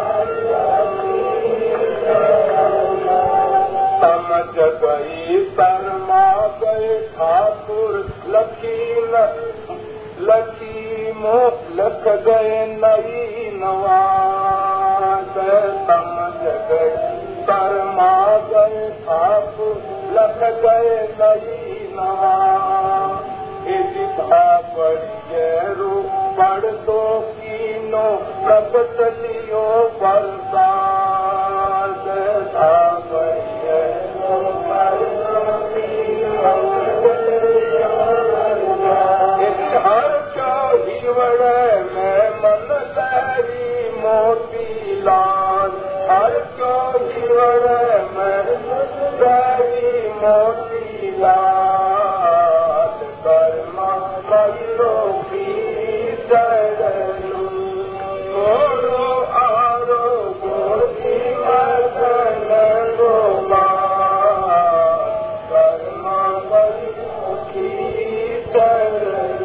समझ गई शर्मा गए ठाकुर लखी लखी मोह लख गए नई नवाज समझ गए शर्मा गए ठाकुर लख गए नई नवाज इसी भापड़िए रू पढ़ दो कीनो प्रगट लियो बरसात भापड़िए हर चौहीवड़ में मन लहरी मोती लाल हर चौहीवड़ में लहरी मोती लाल कर्मा बलियो की जड़ दो आरो गोपी मदन गोपाल कर्मा बलियो की जड़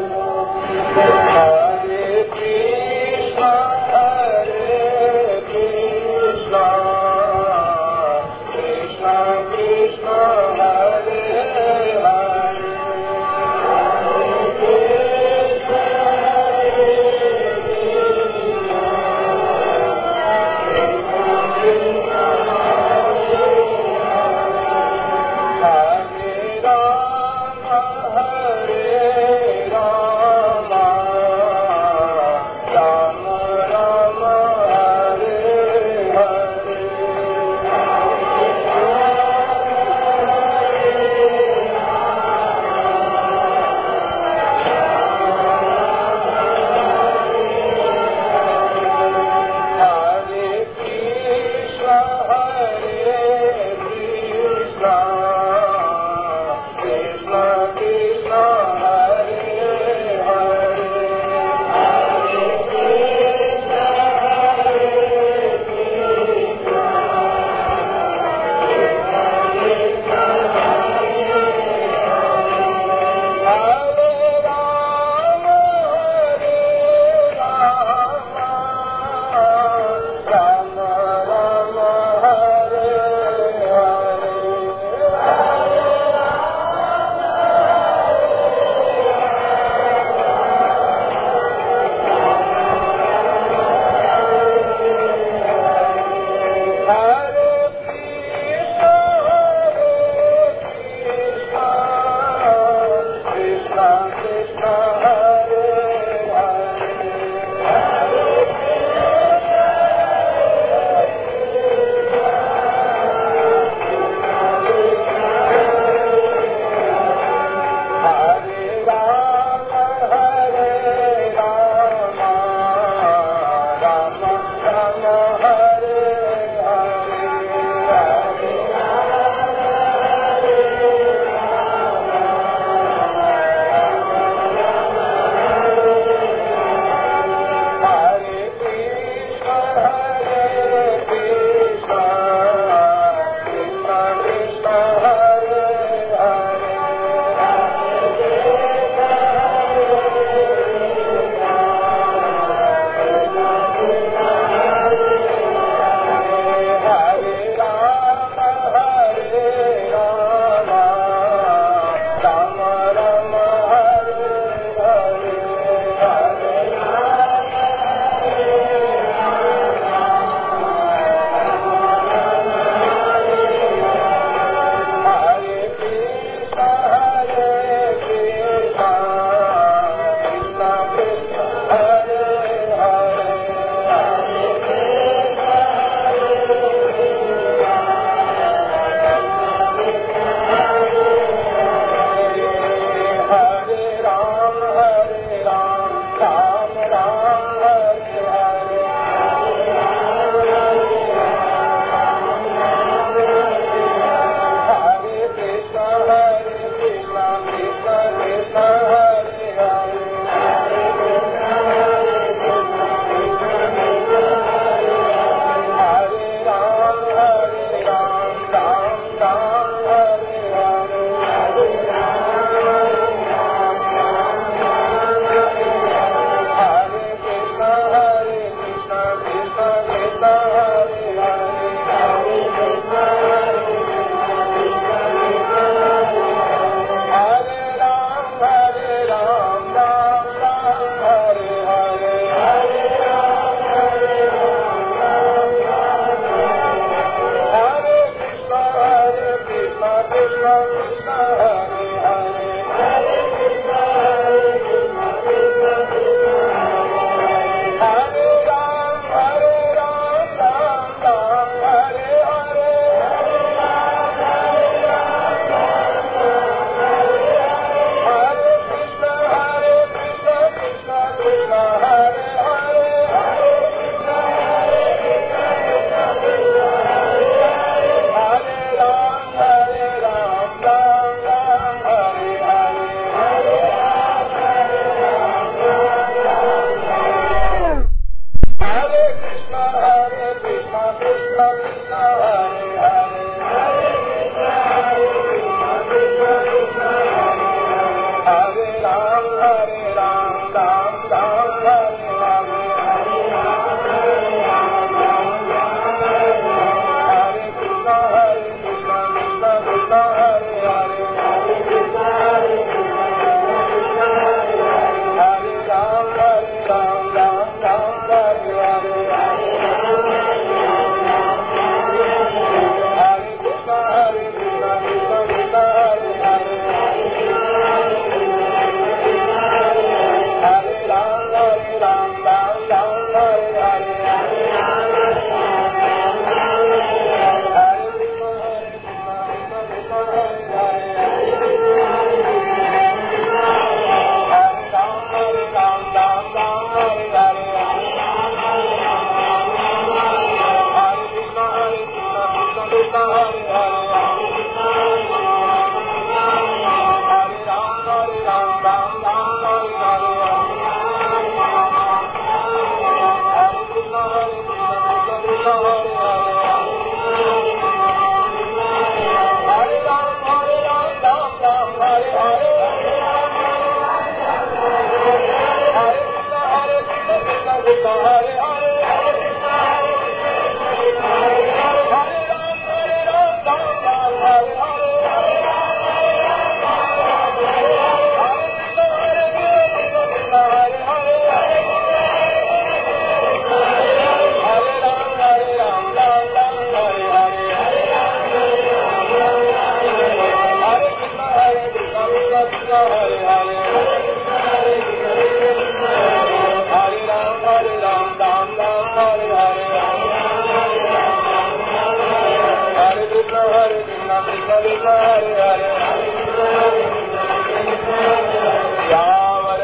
श्यामल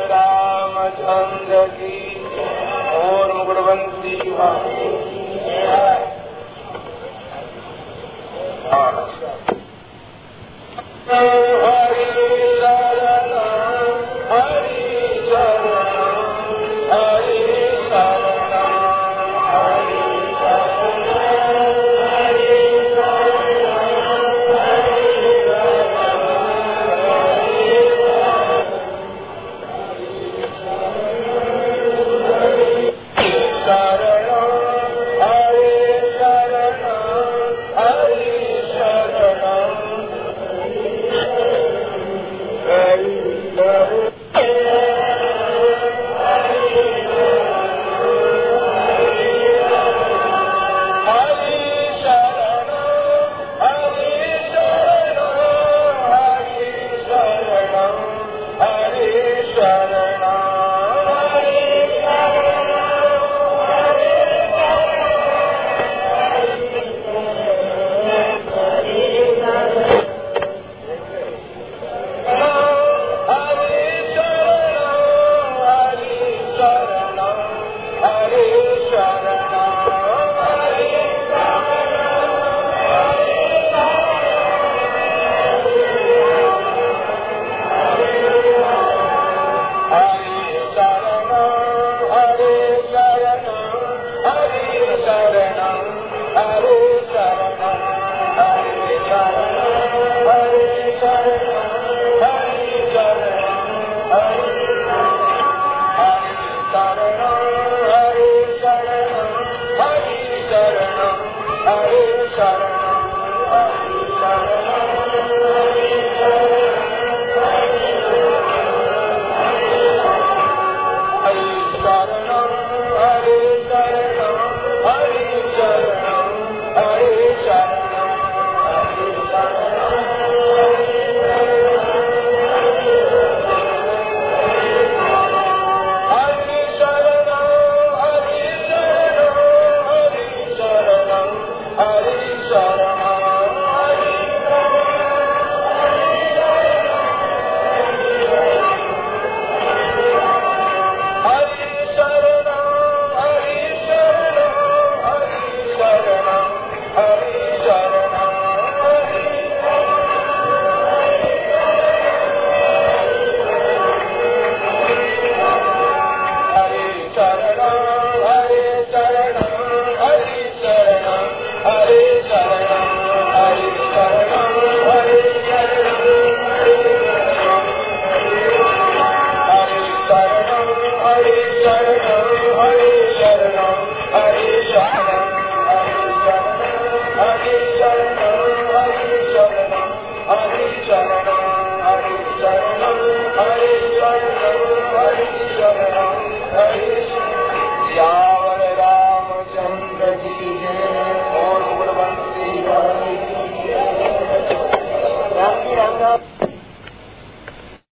रामचंद्र की और मुकुटवंती हाँ